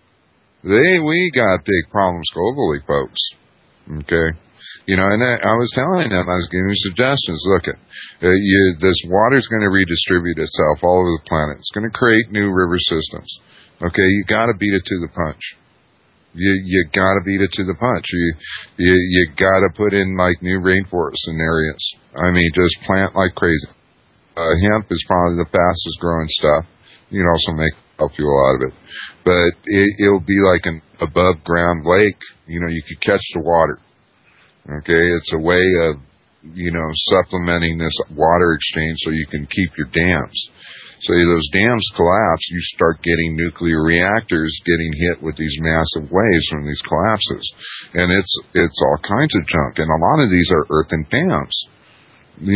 [SPEAKER 2] We got big problems globally, folks. Okay? And I was telling them, I was giving suggestions. Look, this water's going to redistribute itself all over the planet. It's going to create new river systems. Okay? You got to beat it to the punch. You got to beat it to the punch. You got to put in like new rainforests in areas. I mean, just plant like crazy. Hemp is probably the fastest growing stuff. You can also make fuel out of it. But it'll be like an above ground lake. You could catch the water. Okay, it's a way of, supplementing this water exchange so you can keep your dams. So those dams collapse, you start getting nuclear reactors getting hit with these massive waves from these collapses. And it's all kinds of junk. And a lot of these are earthen dams. The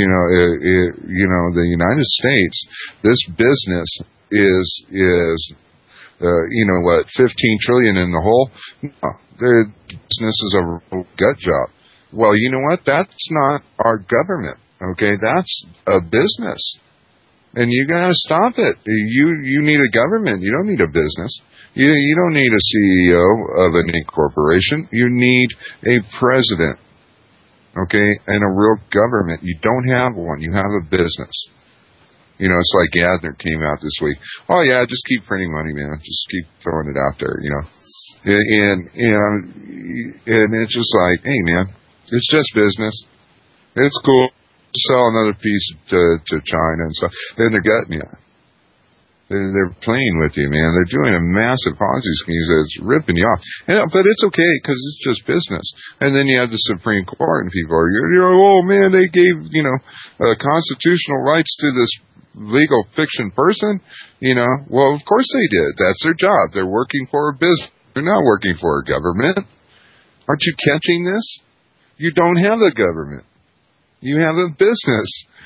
[SPEAKER 2] United States, this business is 15 trillion in the hole? No, their business is a gut job. Well, you know what? That's not our government. Okay, that's a business, and you gotta stop it. You need a government. You don't need a business. You don't need a CEO of an corporation. You need a president. Okay, and a real government. You don't have one. You have a business. It's like Gadner came out this week. Oh yeah, just keep printing money, man. Just keep throwing it out there, And it's just like, hey man, it's just business. It's cool. Sell another piece to China and stuff. Then they're gutting you. They're playing with you, man. They're doing a massive Ponzi scheme that's ripping you off. But it's okay because it's just business. And then you have the Supreme Court and people are, oh man, they gave, constitutional rights to this legal fiction person. Well, of course they did. That's their job. They're working for a business. They're not working for a government. Aren't you catching this? You don't have a government. You have a business.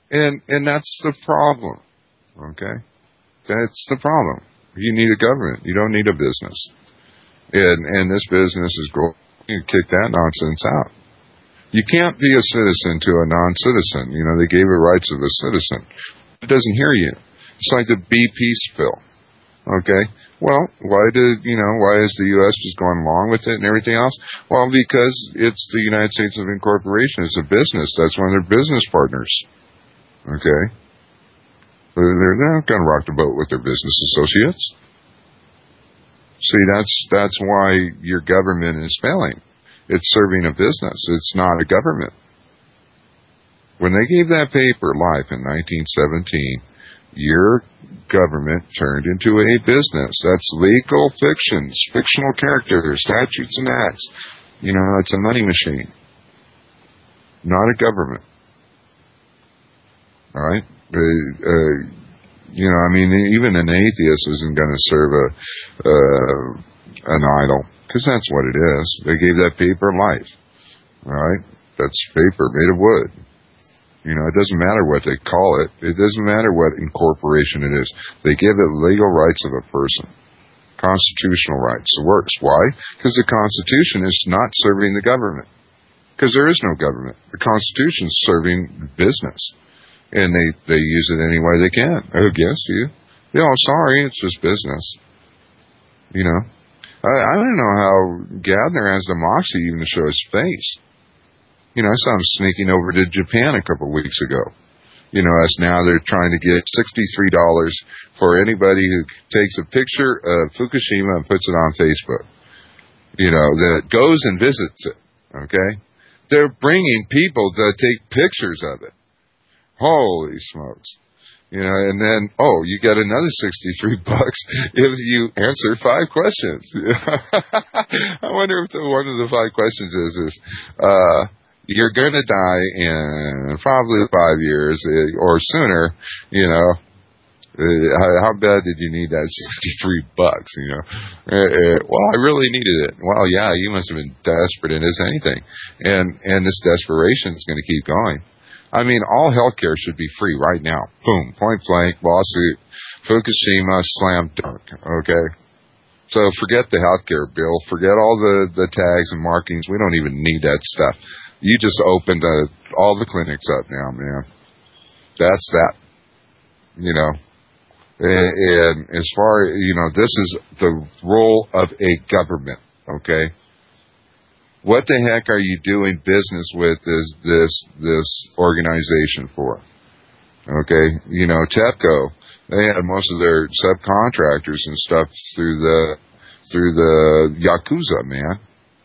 [SPEAKER 2] And that's the problem. Okay? That's the problem. You need a government. You don't need a business. And this business is going to kick that nonsense out. You can't be a citizen to a non-citizen. You know, they gave it rights of a citizen. It doesn't hear you. It's like the BP spill. Okay? Well, why is the U.S. just going along with it and everything else? Well, because it's the United States of Incorporation. It's a business. That's one of their business partners. Okay? They're not going to rock the boat with their business associates. See, that's why your government is failing. It's serving a business. It's not a government. When they gave that paper life in 1917, your government turned into a business. That's legal fictions, fictional characters, statutes and acts. You know, it's a money machine, not a government. All right? You know, I mean, even an atheist isn't going to serve an idol, because that's what it is. They gave that paper life. All right? That's paper made of wood. You know, it doesn't matter what they call it. It doesn't matter what incorporation it is. They give it legal rights of a person. Constitutional rights. It works. Why? Because the Constitution is not serving the government. Because there is no government. The Constitution is serving business. And they use it any way they can. Against you. Sorry, it's just business. You know? I don't know how Gardner has the moxie even to show his face. You know, I saw him sneaking over to Japan a couple of weeks ago. You know, as now they're trying to get $63 for anybody who takes a picture of Fukushima and puts it on Facebook. You know, that goes and visits it. Okay? They're bringing people to take pictures of it. Holy smokes. You know, and then, you get another $63 if you answer 5 questions. I wonder if one of the 5 questions is you're going to die in probably 5 years or sooner, you know. How bad did you need that $63, you know? Well, I really needed it. Well, yeah, you must have been desperate as anything. And this desperation is going to keep going. I mean, all healthcare should be free right now. Boom, point blank, lawsuit, Fukushima, slam dunk, okay? So forget the healthcare bill. Forget all the tags and markings. We don't even need that stuff. You just opened all the clinics up now, man. That's that. You know. And as far, you know, this is the role of a government, okay? What the heck are you doing business with this organization for? Okay? You know, TEPCO, they had most of their subcontractors and stuff through the Yakuza, man.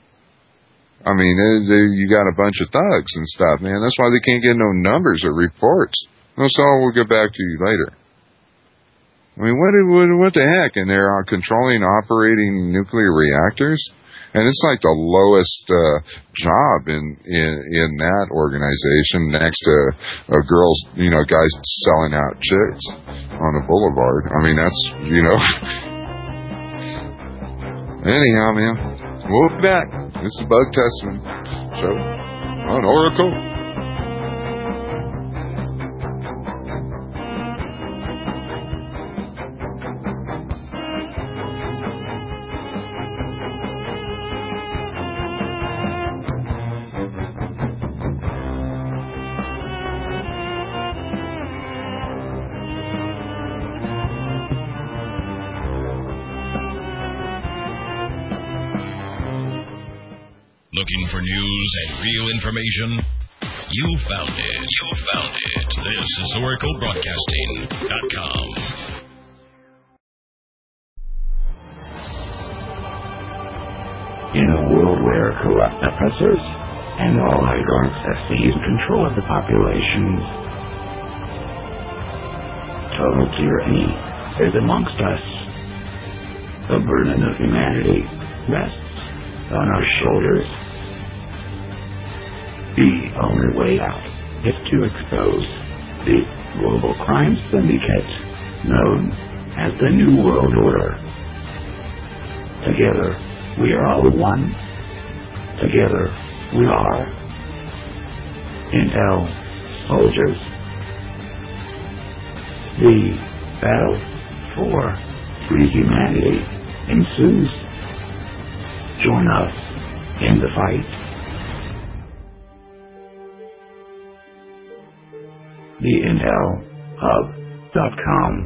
[SPEAKER 2] I mean, you got a bunch of thugs and stuff, man. That's why they can't get no numbers or reports. So we'll get back to you later. I mean, what the heck? And they're controlling, operating nuclear reactors? And it's like the lowest job in that organization, next to girls, you know, guys selling out chicks on the boulevard. I mean, that's, you know. Anyhow, man, we'll be back. This is Bug Testament Show on Oracle.
[SPEAKER 12] Looking for news and real information? You found it. This is OracleBroadcasting.com.
[SPEAKER 3] In a world where corrupt oppressors and oligarchs have seized control of the populations, total tyranny is amongst us. The burden of humanity rests on our shoulders. The only way out is to expose the global crime syndicate known as the New World Order. Together, we are all one. Together, we are Intel, soldiers, The battle for free humanity ensues. Join us in the fight. TheIntelHub.com.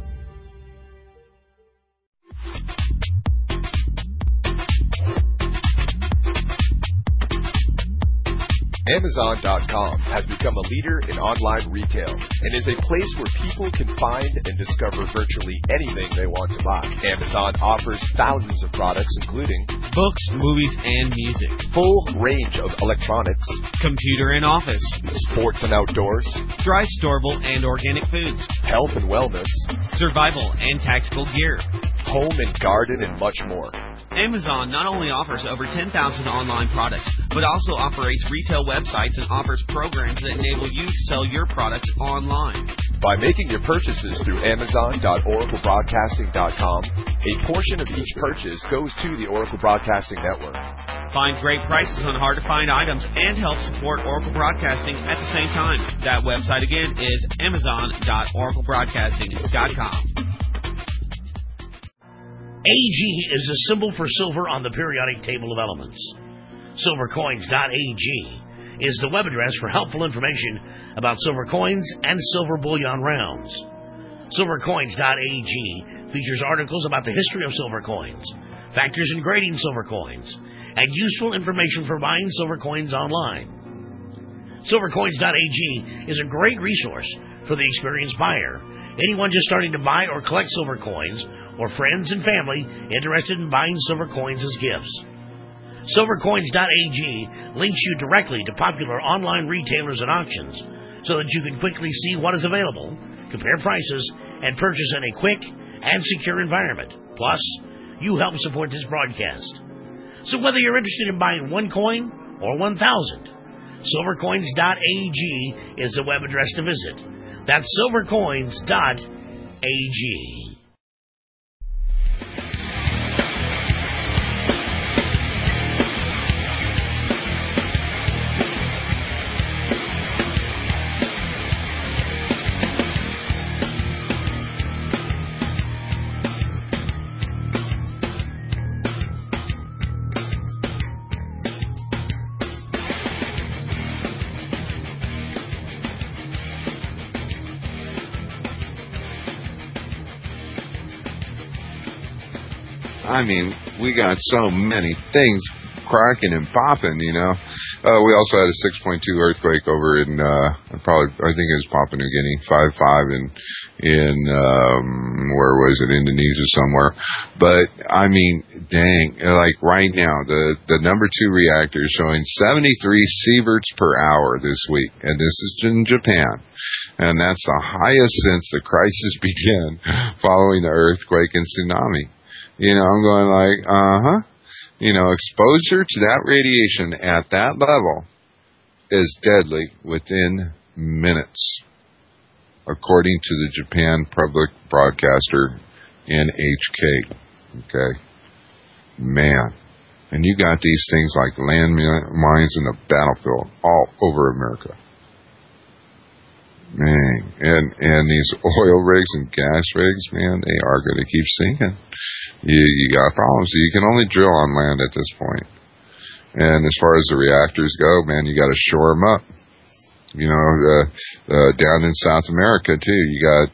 [SPEAKER 4] Amazon.com has become a leader in online retail and is a place where people can find and discover virtually anything they want to buy. Amazon offers thousands of products including
[SPEAKER 22] books, movies, and music,
[SPEAKER 4] full range of electronics,
[SPEAKER 22] computer and office,
[SPEAKER 4] sports and outdoors,
[SPEAKER 22] dry, storable, and organic foods,
[SPEAKER 4] health and wellness,
[SPEAKER 22] survival and tactical gear,
[SPEAKER 4] home and garden, and much more.
[SPEAKER 22] Amazon not only offers over 10,000 online products, but also operates retail websites and offers programs that enable you to sell your products online.
[SPEAKER 4] By making your purchases through Amazon.OracleBroadcasting.com, a portion of each purchase goes to the Oracle Broadcasting Network.
[SPEAKER 22] Find great prices on hard-to-find items and help support Oracle Broadcasting at the same time. That website again is Amazon.OracleBroadcasting.com.
[SPEAKER 5] AG is a symbol for silver on the periodic table of elements. Silvercoins.ag is the web address for helpful information about silver coins and silver bullion rounds. Silvercoins.ag features articles about the history of silver coins, factors in grading silver coins, and useful information for buying silver coins online. Silvercoins.ag is a great resource for the experienced buyer, anyone just starting to buy or collect silver coins, or friends and family interested in buying silver coins as gifts. Silvercoins.ag links you directly to popular online retailers and auctions so that you can quickly see what is available, compare prices, and purchase in a quick and secure environment. Plus, you help support this broadcast. So whether you're interested in buying 1 coin or 1,000, Silvercoins.ag is the web address to visit. That's Silvercoins.ag.
[SPEAKER 2] I mean, we got so many things cracking and popping, you know. We also had a 6.2 earthquake over in, I think it was Papua New Guinea, 5.5 in where was it, Indonesia somewhere. But, I mean, dang, like right now, the number 2 reactor is showing 73 sieverts per hour this week, and this is in Japan. And that's the highest since the crisis began following the earthquake and tsunami. You know, I'm going like, you know, exposure to that radiation at that level is deadly within minutes, according to the Japan public broadcaster NHK. Okay? Man. And you got these things like landmines in the battlefield all over America. Man. And these oil rigs and gas rigs, man, they are going to keep sinking. You got problems. You can only drill on land at this point. And as far as the reactors go, man, you got to shore them up. You know, down in South America too, you got,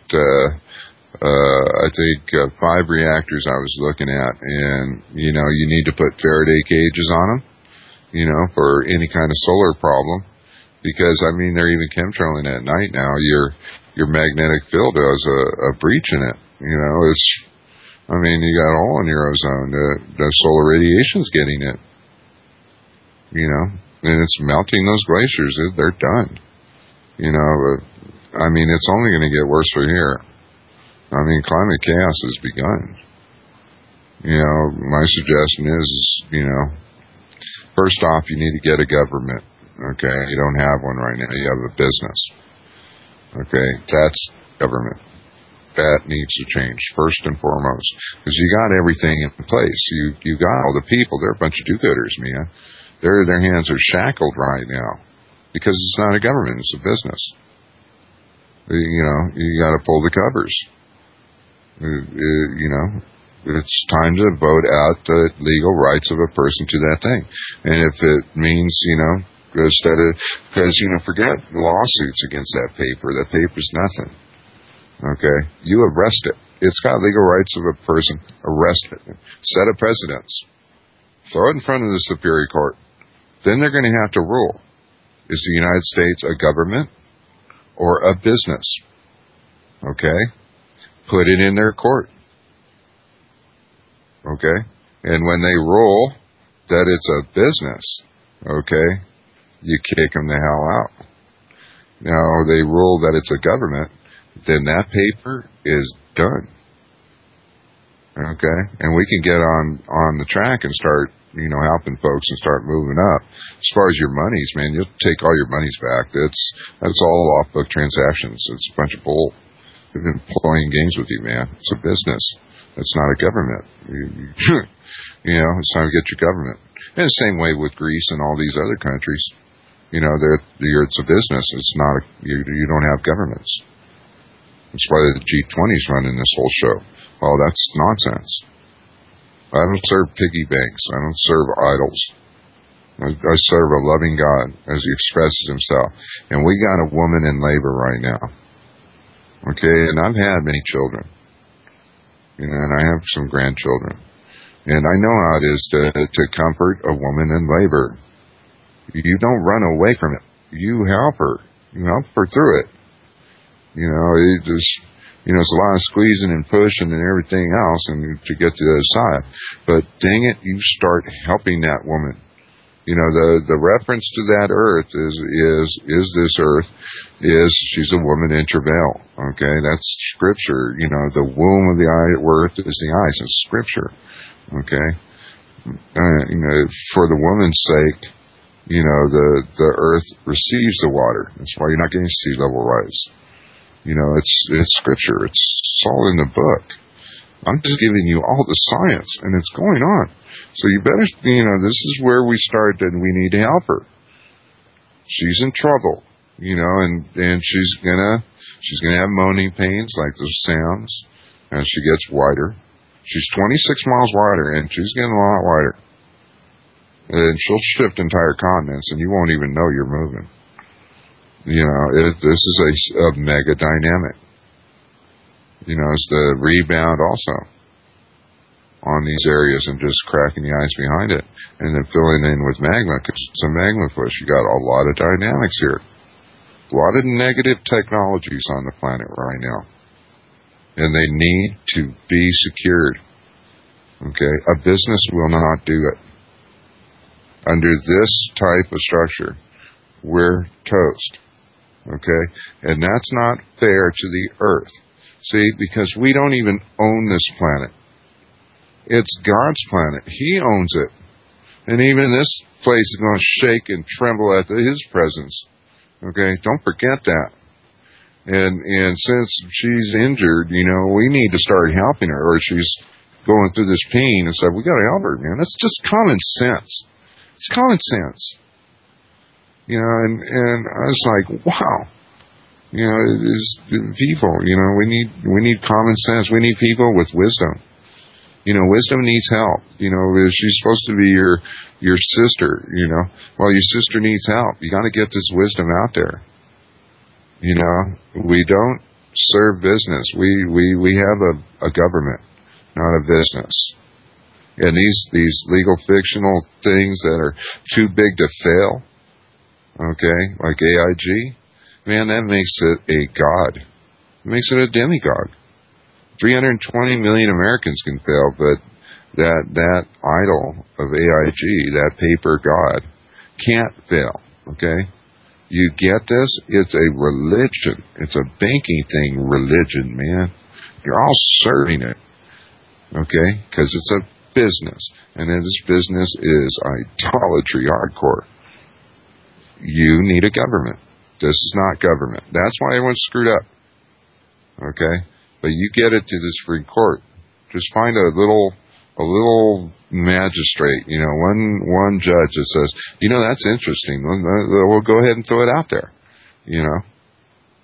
[SPEAKER 2] I think 5 reactors I was looking at, and you know, you need to put Faraday cages on them, you know, for any kind of solar problem, because I mean, they're even chemtrailing at night now. Your magnetic field has a breach in it. You know, I mean, you got a hole in your ozone. The solar radiation's getting it. You know, and it's melting those glaciers. They're done. You know, I mean, it's only going to get worse from here. I mean, climate chaos has begun. You know, my suggestion is, you know, first off, you need to get a government. Okay, you don't have one right now. You have a business. Okay, that's government. That needs to change first and foremost, because you got everything in place. You got all the people. They're a bunch of do-gooders, man. Their hands are shackled right now because it's not a government; it's a business. You got to pull the covers. It's time to vote out the legal rights of a person to that thing. And if it means, forget lawsuits against that paper's nothing. Okay? You arrest it. It's got legal rights of a person. Arrest it. Set a precedence. Throw it in front of the Superior Court. Then they're going to have to rule. Is the United States a government or a business? Okay? Put it in their court. Okay? And when they rule that it's a business, okay, you kick them the hell out. Now, they rule that it's a government, then that paper is done. Okay? And we can get on the track and start, helping folks and start moving up. As far as your monies, man, you'll take all your monies back. That's all off-book transactions. It's a bunch of bull. They've been playing games with you, man. It's a business. It's not a government. It's time to get your government. And the same way with Greece and all these other countries. It's a business. It's not. You don't have governments. That's why the G20's running this whole show. Well, that's nonsense. I don't serve piggy banks. I don't serve idols. I serve a loving God as He expresses Himself. And we got a woman in labor right now. Okay, and I've had many children. And I have some grandchildren. And I know how it is to comfort a woman in labor. You don't run away from it. You help her. You help her through it. It's a lot of squeezing and pushing and everything else and to get to the other side. But dang it, you start helping that woman. The reference to that earth is this earth, she's a woman in travail. Okay, that's scripture. The womb of the earth is the ice. It's scripture. Okay, for the woman's sake, the earth receives the water. That's why you're not getting sea level rise. It's scripture. It's all in the book. I'm just giving you all the science, and it's going on. So you better, this is where we start that we need to help her. She's in trouble, and she's gonna have moaning pains like those sounds as she gets wider. She's 26 miles wider, and she's getting a lot wider. And she'll shift entire continents, and you won't even know you're moving. This is a mega dynamic. It's the rebound also on these areas and just cracking the ice behind it and then filling in with magma because it's a magma push. You got a lot of dynamics here. A lot of negative technologies on the planet right now. And they need to be secured. Okay? A business will not do it. Under this type of structure, we're toast. Okay? And that's not fair to the earth. See, because we don't even own this planet. It's God's planet. He owns it. And even this place is going to shake and tremble at His presence. Okay? Don't forget that. And since she's injured, we need to start helping her, or she's going through this pain and stuff. We got to help her, man. That's just common sense. It's common sense. And I was like, wow. It's people, we need common sense. We need people with wisdom. Wisdom needs help. She's supposed to be your sister, Well, your sister needs help. You got to get this wisdom out there. We don't serve business. We have a government, not a business. And these legal fictional things that are too big to fail, okay, like AIG, man, that makes it a god. It makes it a demigod. 320 million Americans can fail, but that idol of AIG, that paper god, can't fail. Okay? You get this? It's a religion. It's a banking thing religion, man. You're all serving it. Okay? Because it's a business. And this business is idolatry hardcore. You need a government. This is not government. That's why everyone's screwed up. Okay? But you get it to the Supreme Court. Just find a little magistrate, one judge that says, that's interesting. We'll go ahead and throw it out there.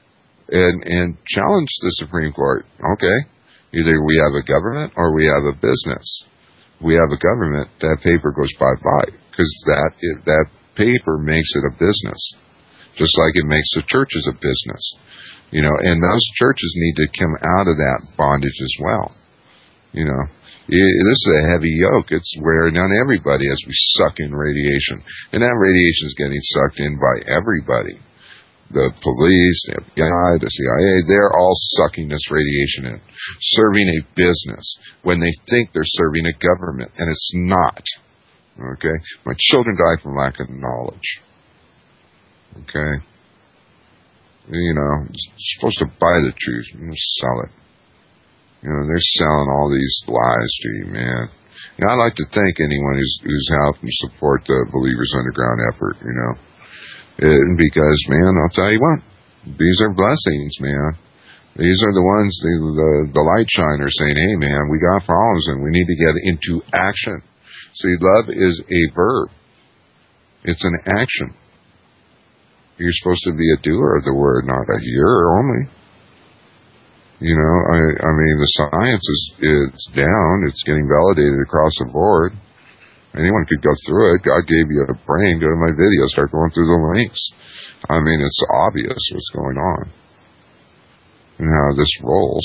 [SPEAKER 2] and challenge the Supreme Court. Okay, either we have a government or we have a business. We have a government, that paper goes bye-bye, because that paper makes it a business, just like it makes the churches a business. You know, and those churches need to come out of that bondage as well. You know, this is a heavy yoke. It's wearing on everybody as we suck in radiation. And that radiation is getting sucked in by everybody. The police, the FBI, the CIA, they're all sucking this radiation in, serving a business when they think they're serving a government, and it's not. Okay? My children die from lack of knowledge. Okay? You know, you're supposed to buy the truth and sell it. You know, they're selling all these lies to you, man. You know, I'd like to thank anyone who's helped and support the Believers Underground effort, you know. Because, man, I'll tell you what, these are blessings, man. These are the ones, the light shiners saying, hey, man, we got problems and we need to get into action. See, love is a verb. It's an action. You're supposed to be a doer of the word, not a hearer only. You know, I mean, the science is down. It's getting validated across the board. Anyone could go through it. God gave you a brain. Go to my video. Start going through the links. I mean, it's obvious what's going on and how this rolls.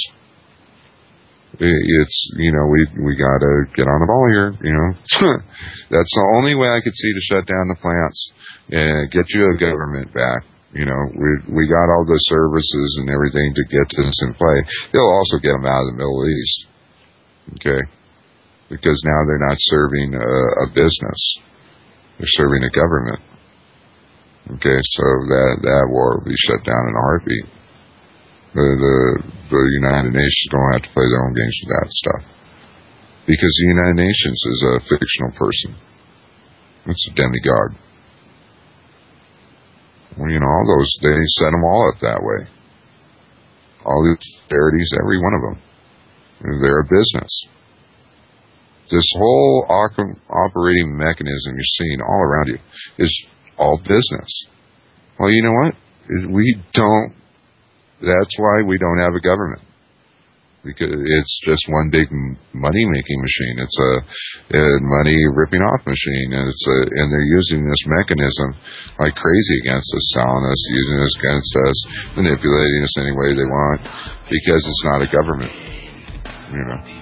[SPEAKER 2] It's, you know, we got to get on the ball here, you know. That's the only way I could see to shut down the plants and get you a government back. You know, we got all the services and everything to get this in play. They'll also get them out of the Middle East. Okay. Because now they're not serving a business. They're serving a government. Okay, so that war will be shut down in a heartbeat. The United Nations don't have to play their own games with that stuff. Because the United Nations is a fictional person. It's a demigod. Well, you know, all those, they set them all up that way. All the charities, every one of them. They're a business. This whole operating mechanism you're seeing all around you is all business. Well, you know what? That's why we don't have a government. Because it's just one big money-making machine. It's a money-ripping-off machine. And and they're using this mechanism like crazy against us, selling us, using us against us, manipulating us any way they want, because it's not a government. You know.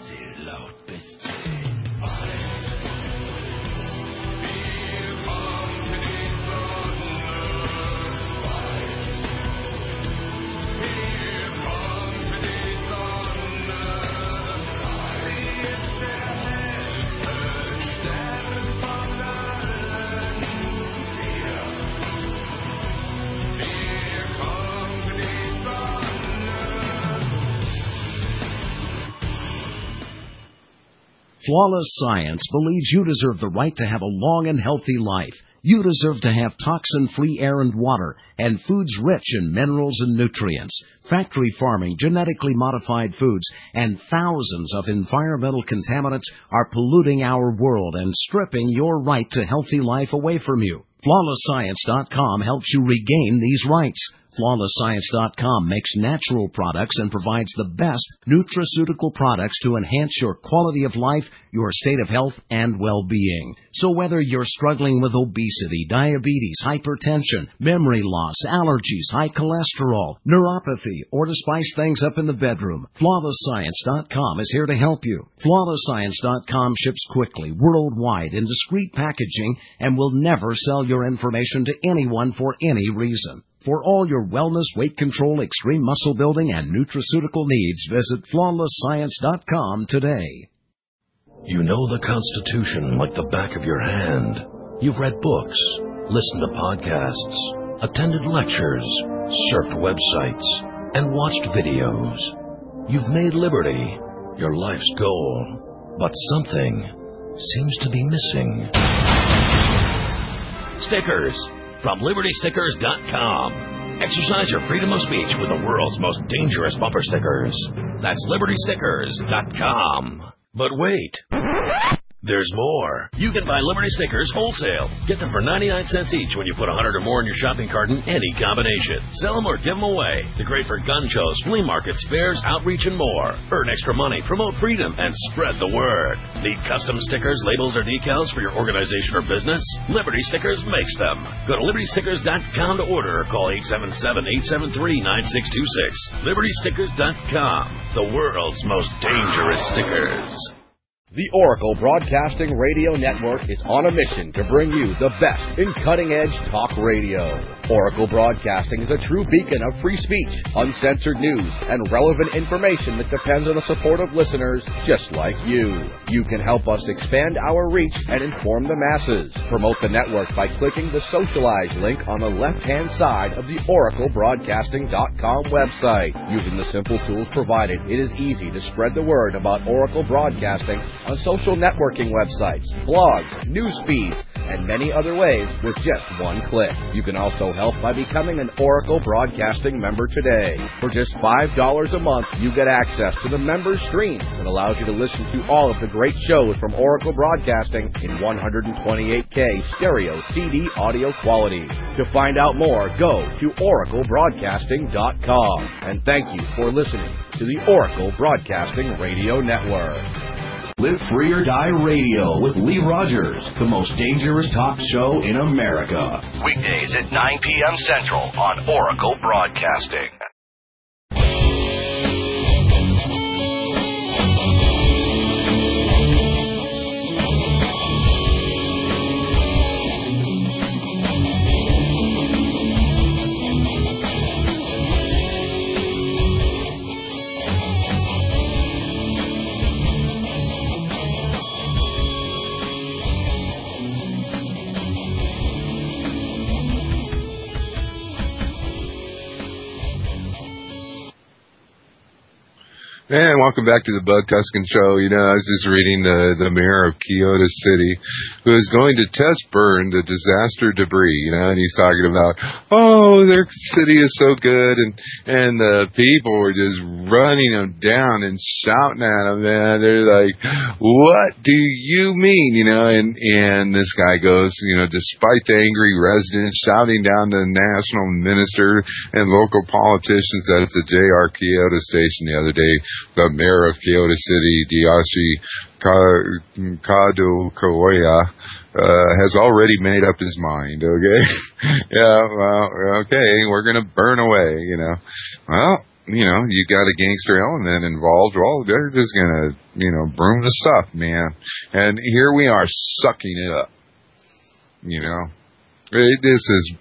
[SPEAKER 9] Flawless Science believes you deserve the right to have a long and healthy life. You deserve to have toxin-free air and water, and foods rich in minerals and nutrients. Factory farming, genetically modified foods, and thousands of environmental contaminants are polluting our world and stripping your right to healthy life away from you. FlawlessScience.com helps you regain these rights. FlawlessScience.com makes natural products and provides the best nutraceutical products to enhance your quality of life, your state of health, and well-being. So whether you're struggling with obesity, diabetes, hypertension, memory loss, allergies, high cholesterol, neuropathy, or to spice things up in the bedroom, FlawlessScience.com is here to help you. FlawlessScience.com ships quickly, worldwide, in discreet packaging, and will never sell your information to anyone for any reason. For all your wellness, weight control, extreme muscle building, and nutraceutical needs, visit FlawlessScience.com today.
[SPEAKER 10] You know the Constitution like the back of your hand. You've read books, listened to podcasts, attended lectures, surfed websites, and watched videos. You've made liberty your life's goal, but something seems to be missing. Stickers from LibertyStickers.com. Exercise your freedom of speech with the world's most dangerous bumper stickers. That's LibertyStickers.com. But wait, There's more. You can buy Liberty stickers wholesale. Get them for 99 cents each when you put 100 or more in your shopping cart in any combination. Sell them or give them away. They're great for gun shows, flea markets, fairs, outreach, and more. Earn extra money, promote freedom, and spread the word. Need custom stickers, labels, or decals for your organization or business? Liberty Stickers makes them. Go to libertystickers.com to order or call 877-873-9626. libertystickers.com, the world's most dangerous stickers.
[SPEAKER 11] The Oracle Broadcasting Radio Network is on a mission to bring you the best in cutting-edge talk radio. Oracle Broadcasting is a true beacon of free speech, uncensored news, and relevant information that depends on the support of listeners just like you. You can help us expand our reach and inform the masses. Promote the network by clicking the Socialize link on the left-hand side of the OracleBroadcasting.com website. Using the simple tools provided, it is easy to spread the word about Oracle Broadcasting on social networking websites, blogs, news feeds, and many other ways with just one click. You can also help by becoming an Oracle Broadcasting member today. For just $5 a month, you get access to the members stream that allows you to listen to all of the great shows from Oracle Broadcasting in 128K stereo CD audio quality. To find out more, go to oraclebroadcasting.com. And thank you for listening to the Oracle Broadcasting Radio Network.
[SPEAKER 9] Live Free or Die Radio with Lee Rogers, the most dangerous talk show in America.
[SPEAKER 6] Weekdays at 9 p.m. Central on Oracle Broadcasting.
[SPEAKER 2] And welcome back to the Bud Tuscan Show. You know, I was just reading the mayor of Kyoto City, who is going to test burn the disaster debris, you know, and he's talking about, oh, their city is so good, and the people were just running them down and shouting at them, man. They're like, what do you mean, you know, and this guy goes, you know, despite the angry residents shouting down the national minister and local politicians at the JR Kyoto station the other day, the mayor of Kyoto City, Diashi Kadokoya, has already made up his mind, okay? Yeah, well, okay, we're going to burn away, you know. Well, you know, you got a gangster element involved, well, they're just going to, you know, broom the stuff, man. And here we are sucking it up, you know. This is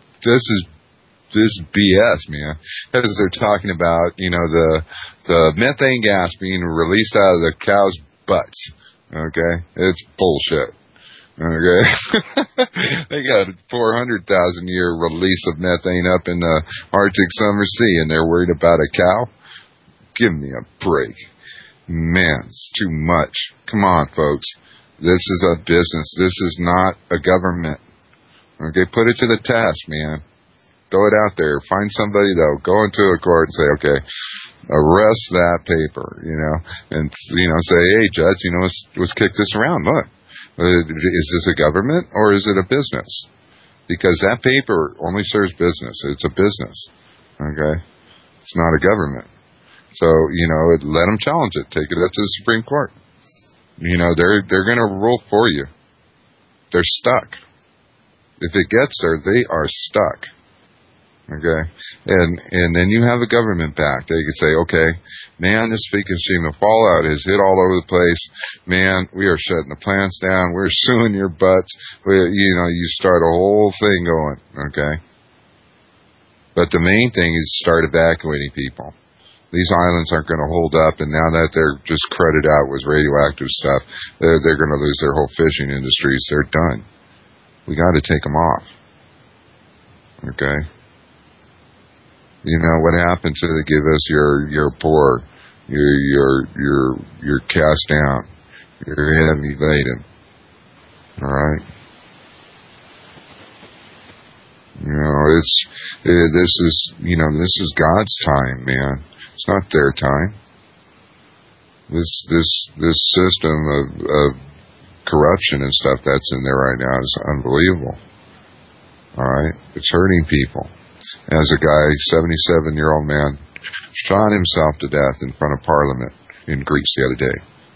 [SPEAKER 2] BS, man. As they're talking about, you know, the methane gas being released out of the cows' butts. Okay? It's bullshit. Okay? They got a 400,000 year release of methane up in the Arctic summer sea, and they're worried about a cow? Give me a break. Man, it's too much. Come on, folks. This is a business. This is not a government. Okay? Put it to the test, man. Throw it out there. Find somebody that'll go into a court and say, okay, arrest that paper, you know, and, you know, say, hey, judge, you know, let's kick this around. Look, is this a government or is it a business? Because that paper only serves business. It's a business, okay? It's not a government. So, you know, let them challenge it. Take it up to the Supreme Court. You know, they're going to rule for you. They're stuck. If it gets there, they are stuck. Okay, and then you have the government back. They could say, okay, man, this Fukushima fallout has hit all over the place. Man, we are shutting the plants down. We're suing your butts. You know, you start a whole thing going. Okay, but the main thing is start evacuating people. These islands aren't going to hold up, and now that they're just crudted out with radioactive stuff, they're going to lose their whole fishing industries. They're done. We got to take them off. Okay. You know what happened to give us your poor, your cast down, your heavy laden. All right. You know, this is God's time, man. It's not their time. This system of corruption and stuff that's in there right now is unbelievable. All right? It's hurting people. As a guy, 77-year-old man, shot himself to death in front of Parliament in Greece the other day.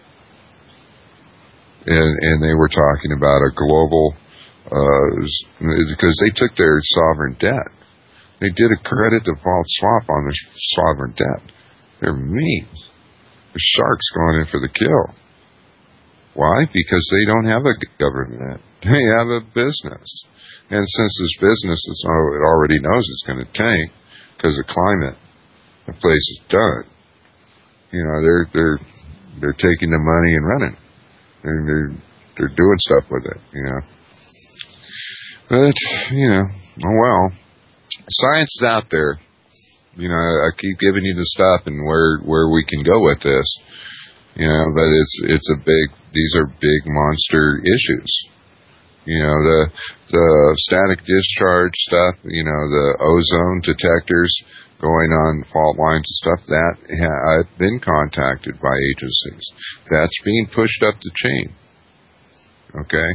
[SPEAKER 2] And they were talking about a global, because they took their sovereign debt. They did a credit default swap on their sovereign debt. They're mean. The sharks going in for the kill. Why? Because they don't have a government. They have a business. And since this business it already knows it's going to tank because of climate, the place is done. You know, they're taking the money and running. They're doing stuff with it, you know. But, you know, oh well. Science is out there. You know, I keep giving you the stuff and where we can go with this. You know, but these are big monster issues. You know, the static discharge stuff, you know, the ozone detectors going on fault lines and stuff, that I've been contacted by agencies. That's being pushed up the chain. Okay?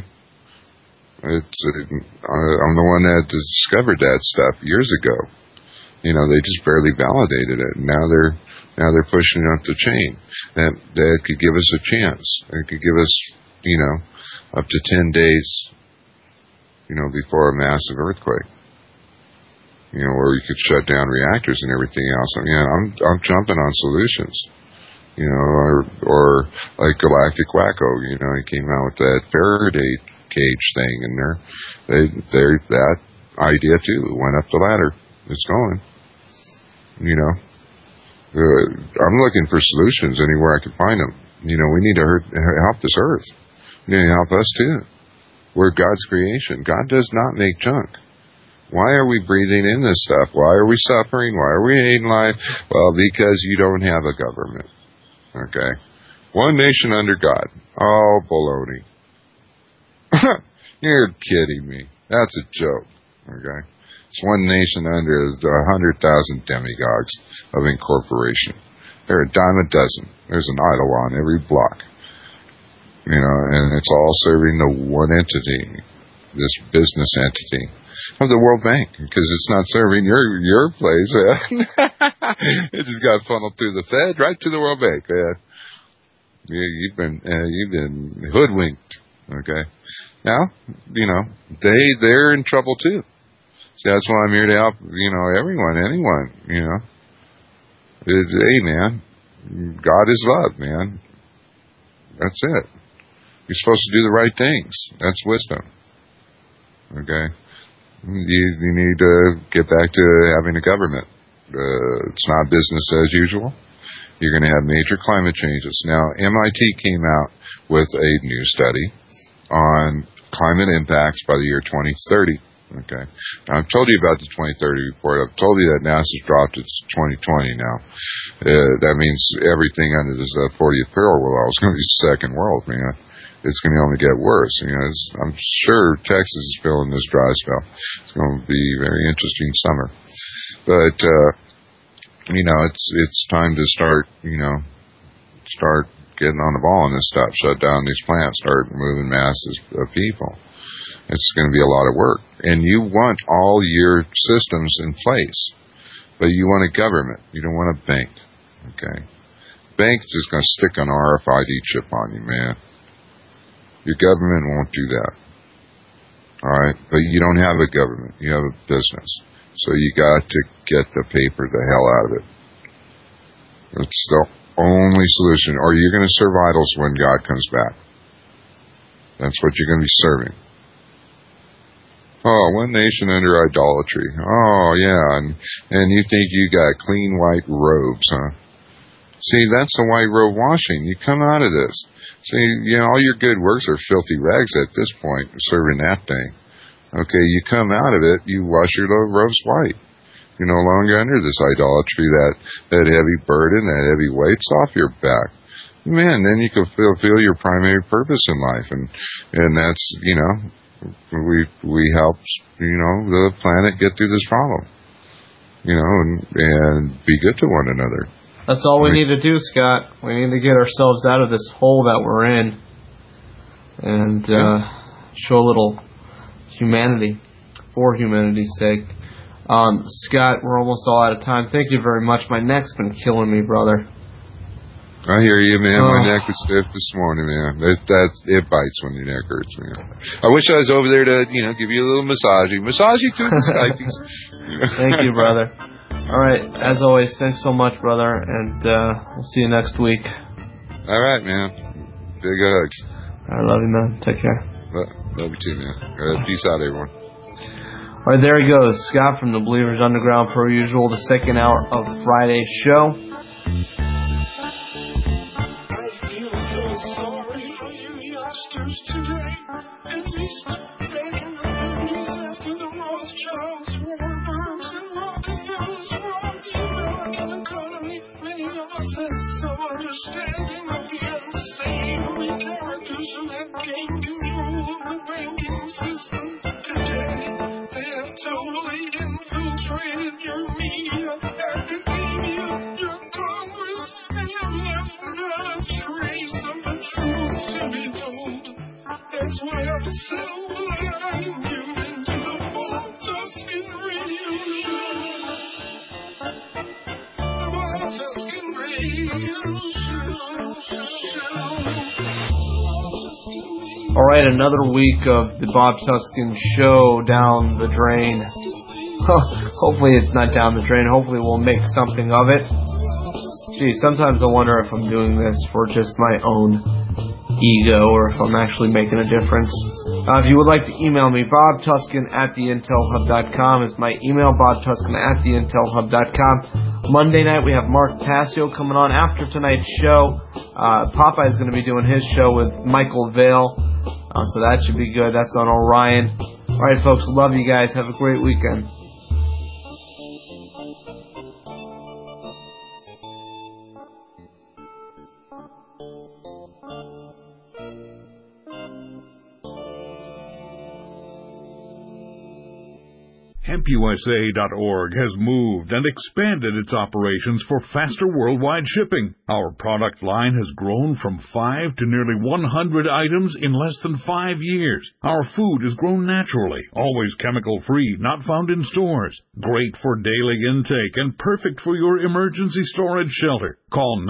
[SPEAKER 2] I'm the one that discovered that stuff years ago. You know, they just barely validated it. Now they're pushing up the chain. That could give us a chance. It could give us, you know, up to 10 days, you know, before a massive earthquake. You know, or you could shut down reactors and everything else. I mean, I'm jumping on solutions. You know, or like Galactic Wacko, you know, he came out with that Faraday cage thing, and they that idea too went up the ladder. It's going. You know, I'm looking for solutions anywhere I can find them. You know, we need to help this earth. You need to help us too. We're God's creation. God does not make junk. Why are we breathing in this stuff? Why are we suffering? Why are we hating life? Well, because you don't have a government. Okay? One nation under God. Oh, baloney. You're kidding me. That's a joke. Okay? It's one nation under 100,000 demagogues of incorporation. There are a dime a dozen. There's an idol on every block. You know, and it's all serving the one entity, this business entity of the World Bank, because it's not serving your place. It just got funneled through the Fed right to the World Bank. You've been hoodwinked. Okay, now you know they're in trouble too. See, that's why I'm here to help. You know, anyone. You know, hey man, God is love, man. That's it. You're supposed to do the right things. That's wisdom. Okay? You need to get back to having a government. It's not business as usual. You're going to have major climate changes. Now, MIT came out with a new study on climate impacts by the year 2030. Okay? Now, I've told you about the 2030 report. I've told you that NASA's dropped it to 2020 now. That means everything under this 40th parallel is going to be second world, man. It's going to only get worse. You know, I'm sure Texas is feeling this dry spell. It's going to be a very interesting summer. But, you know, it's time to start getting on the ball on this stuff. Shut down these plants. Start moving masses of people. It's going to be a lot of work. And you want all your systems in place. But you want a government. You don't want a bank. Okay? Bank's just going to stick an RFID chip on you, man. Your government won't do that. All right? But you don't have a government. You have a business. So you got to get the paper the hell out of it. It's the only solution. Or you're going to serve idols when God comes back. That's what you're going to be serving. Oh, one nation under idolatry. Oh, yeah. And you think you got clean white robes, huh? See, that's the white robe washing. You come out of this. See, you know, all your good works are filthy rags at this point, serving that thing. Okay, you come out of it, you wash your robes white. You're no longer under this idolatry, that heavy burden, that heavy weight's off your back. Man, then you can fulfill your primary purpose in life. And that's, you know, we help, you know, the planet get through this problem. You know, and be good to one another.
[SPEAKER 1] That's all we need to do, Scott. We need to get ourselves out of this hole that we're in. and show a little humanity for humanity's sake. Scott, we're almost all out of time. Thank you very much. My neck's been killing me, brother.
[SPEAKER 2] I hear you, man. My neck is stiff this morning, man. It bites when your neck hurts, man. I wish I was over there to, give you a little massage you to the Skypies.
[SPEAKER 1] Thank you, brother. All right, as always, thanks so much, brother, and we'll see you next week.
[SPEAKER 2] All right, man. Big hugs.
[SPEAKER 1] I love you, man. Take care.
[SPEAKER 2] Love you too, man. Peace out, everyone.
[SPEAKER 1] All right, there he goes, Scott from the Believers Underground, per usual, the second hour of Friday's show.
[SPEAKER 8] Today, at least back in the 30s, after the Rothschilds, Warburgs, and Rockefellers robbed the American economy, many of us had some understanding of the unsavory characters who had gained control of the banking system. Today, they have totally infiltrated your media, academia, your Congress, and have left not a trace of the truth to be told. That's why I'm so glad I can tune into the Bob Tuskin Radio Show. The Bob Tuskin Radio Show.
[SPEAKER 1] All right, another week of the Bob Tuskin Show down the drain. Hopefully it's not down the drain. Hopefully we'll make something of it. Gee, sometimes I wonder if I'm doing this for just my own ego or if I'm actually making a difference. If you would like to email me, bobtuskin@theintelhub.com is my email, bobtuskin@theintelhub.com. Monday night we have Mark Passio coming on after tonight's show. Popeye is going to be doing his show with Michael Vale, so that should be good. That's on Orion. All right, folks, love you guys. Have a great weekend.
[SPEAKER 13] HempUSA.org has moved and expanded its operations for faster worldwide shipping. Our product line has grown from 5 to nearly 100 items in less than 5 years. Our food is grown naturally, always chemical-free, not found in stores. Great for daily intake and perfect for your emergency storage shelter. Call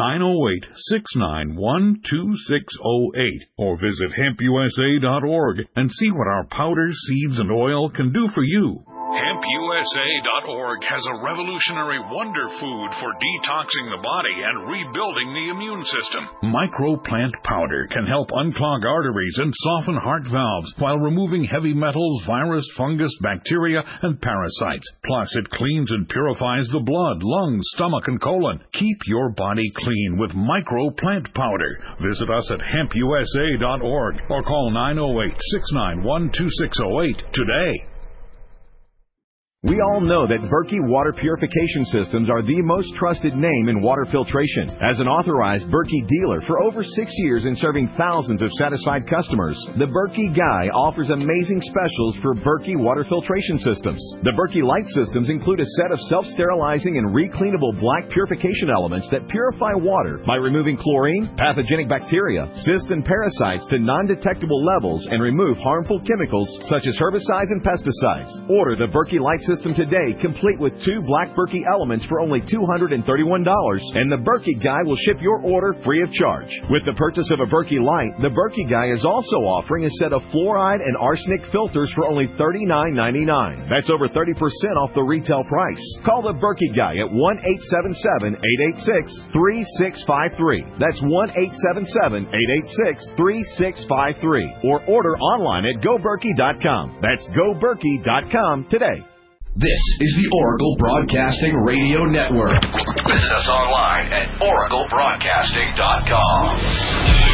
[SPEAKER 13] 908-691-2608 or visit HempUSA.org and see what our powders, seeds, and oil can do for you.
[SPEAKER 21] HempUSA.org has a revolutionary wonder food for detoxing the body and rebuilding the immune system.
[SPEAKER 13] Microplant powder can help unclog arteries and soften heart valves while removing heavy metals, virus, fungus, bacteria, and parasites. Plus, it cleans and purifies the blood, lungs, stomach, and colon. Keep your body clean with Microplant powder. Visit us at HempUSA.org or call 908-691-2608 today.
[SPEAKER 14] We all know that Berkey Water Purification Systems are the most trusted name in water filtration. As an authorized Berkey dealer for over 6 years and serving thousands of satisfied customers, the Berkey Guy offers amazing specials for Berkey Water Filtration Systems. The Berkey Light Systems include a set of self-sterilizing and recleanable black purification elements that purify water by removing chlorine, pathogenic bacteria, cysts, and parasites to non-detectable levels and remove harmful chemicals such as herbicides and pesticides. Order the Berkey Light System today, complete with 2 black Berkey elements for only $231, and the Berkey Guy will ship your order free of charge. With the purchase of a Berkey Light, the Berkey Guy is also offering a set of fluoride and arsenic filters for only $39.99. That's over 30% off the retail price. Call the Berkey Guy at 1-877-886-3653. That's 1-877-886-3653. Or order online at GoBerkey.com. That's GoBerkey.com today.
[SPEAKER 6] This is the Oracle Broadcasting Radio Network. Visit us online at oraclebroadcasting.com.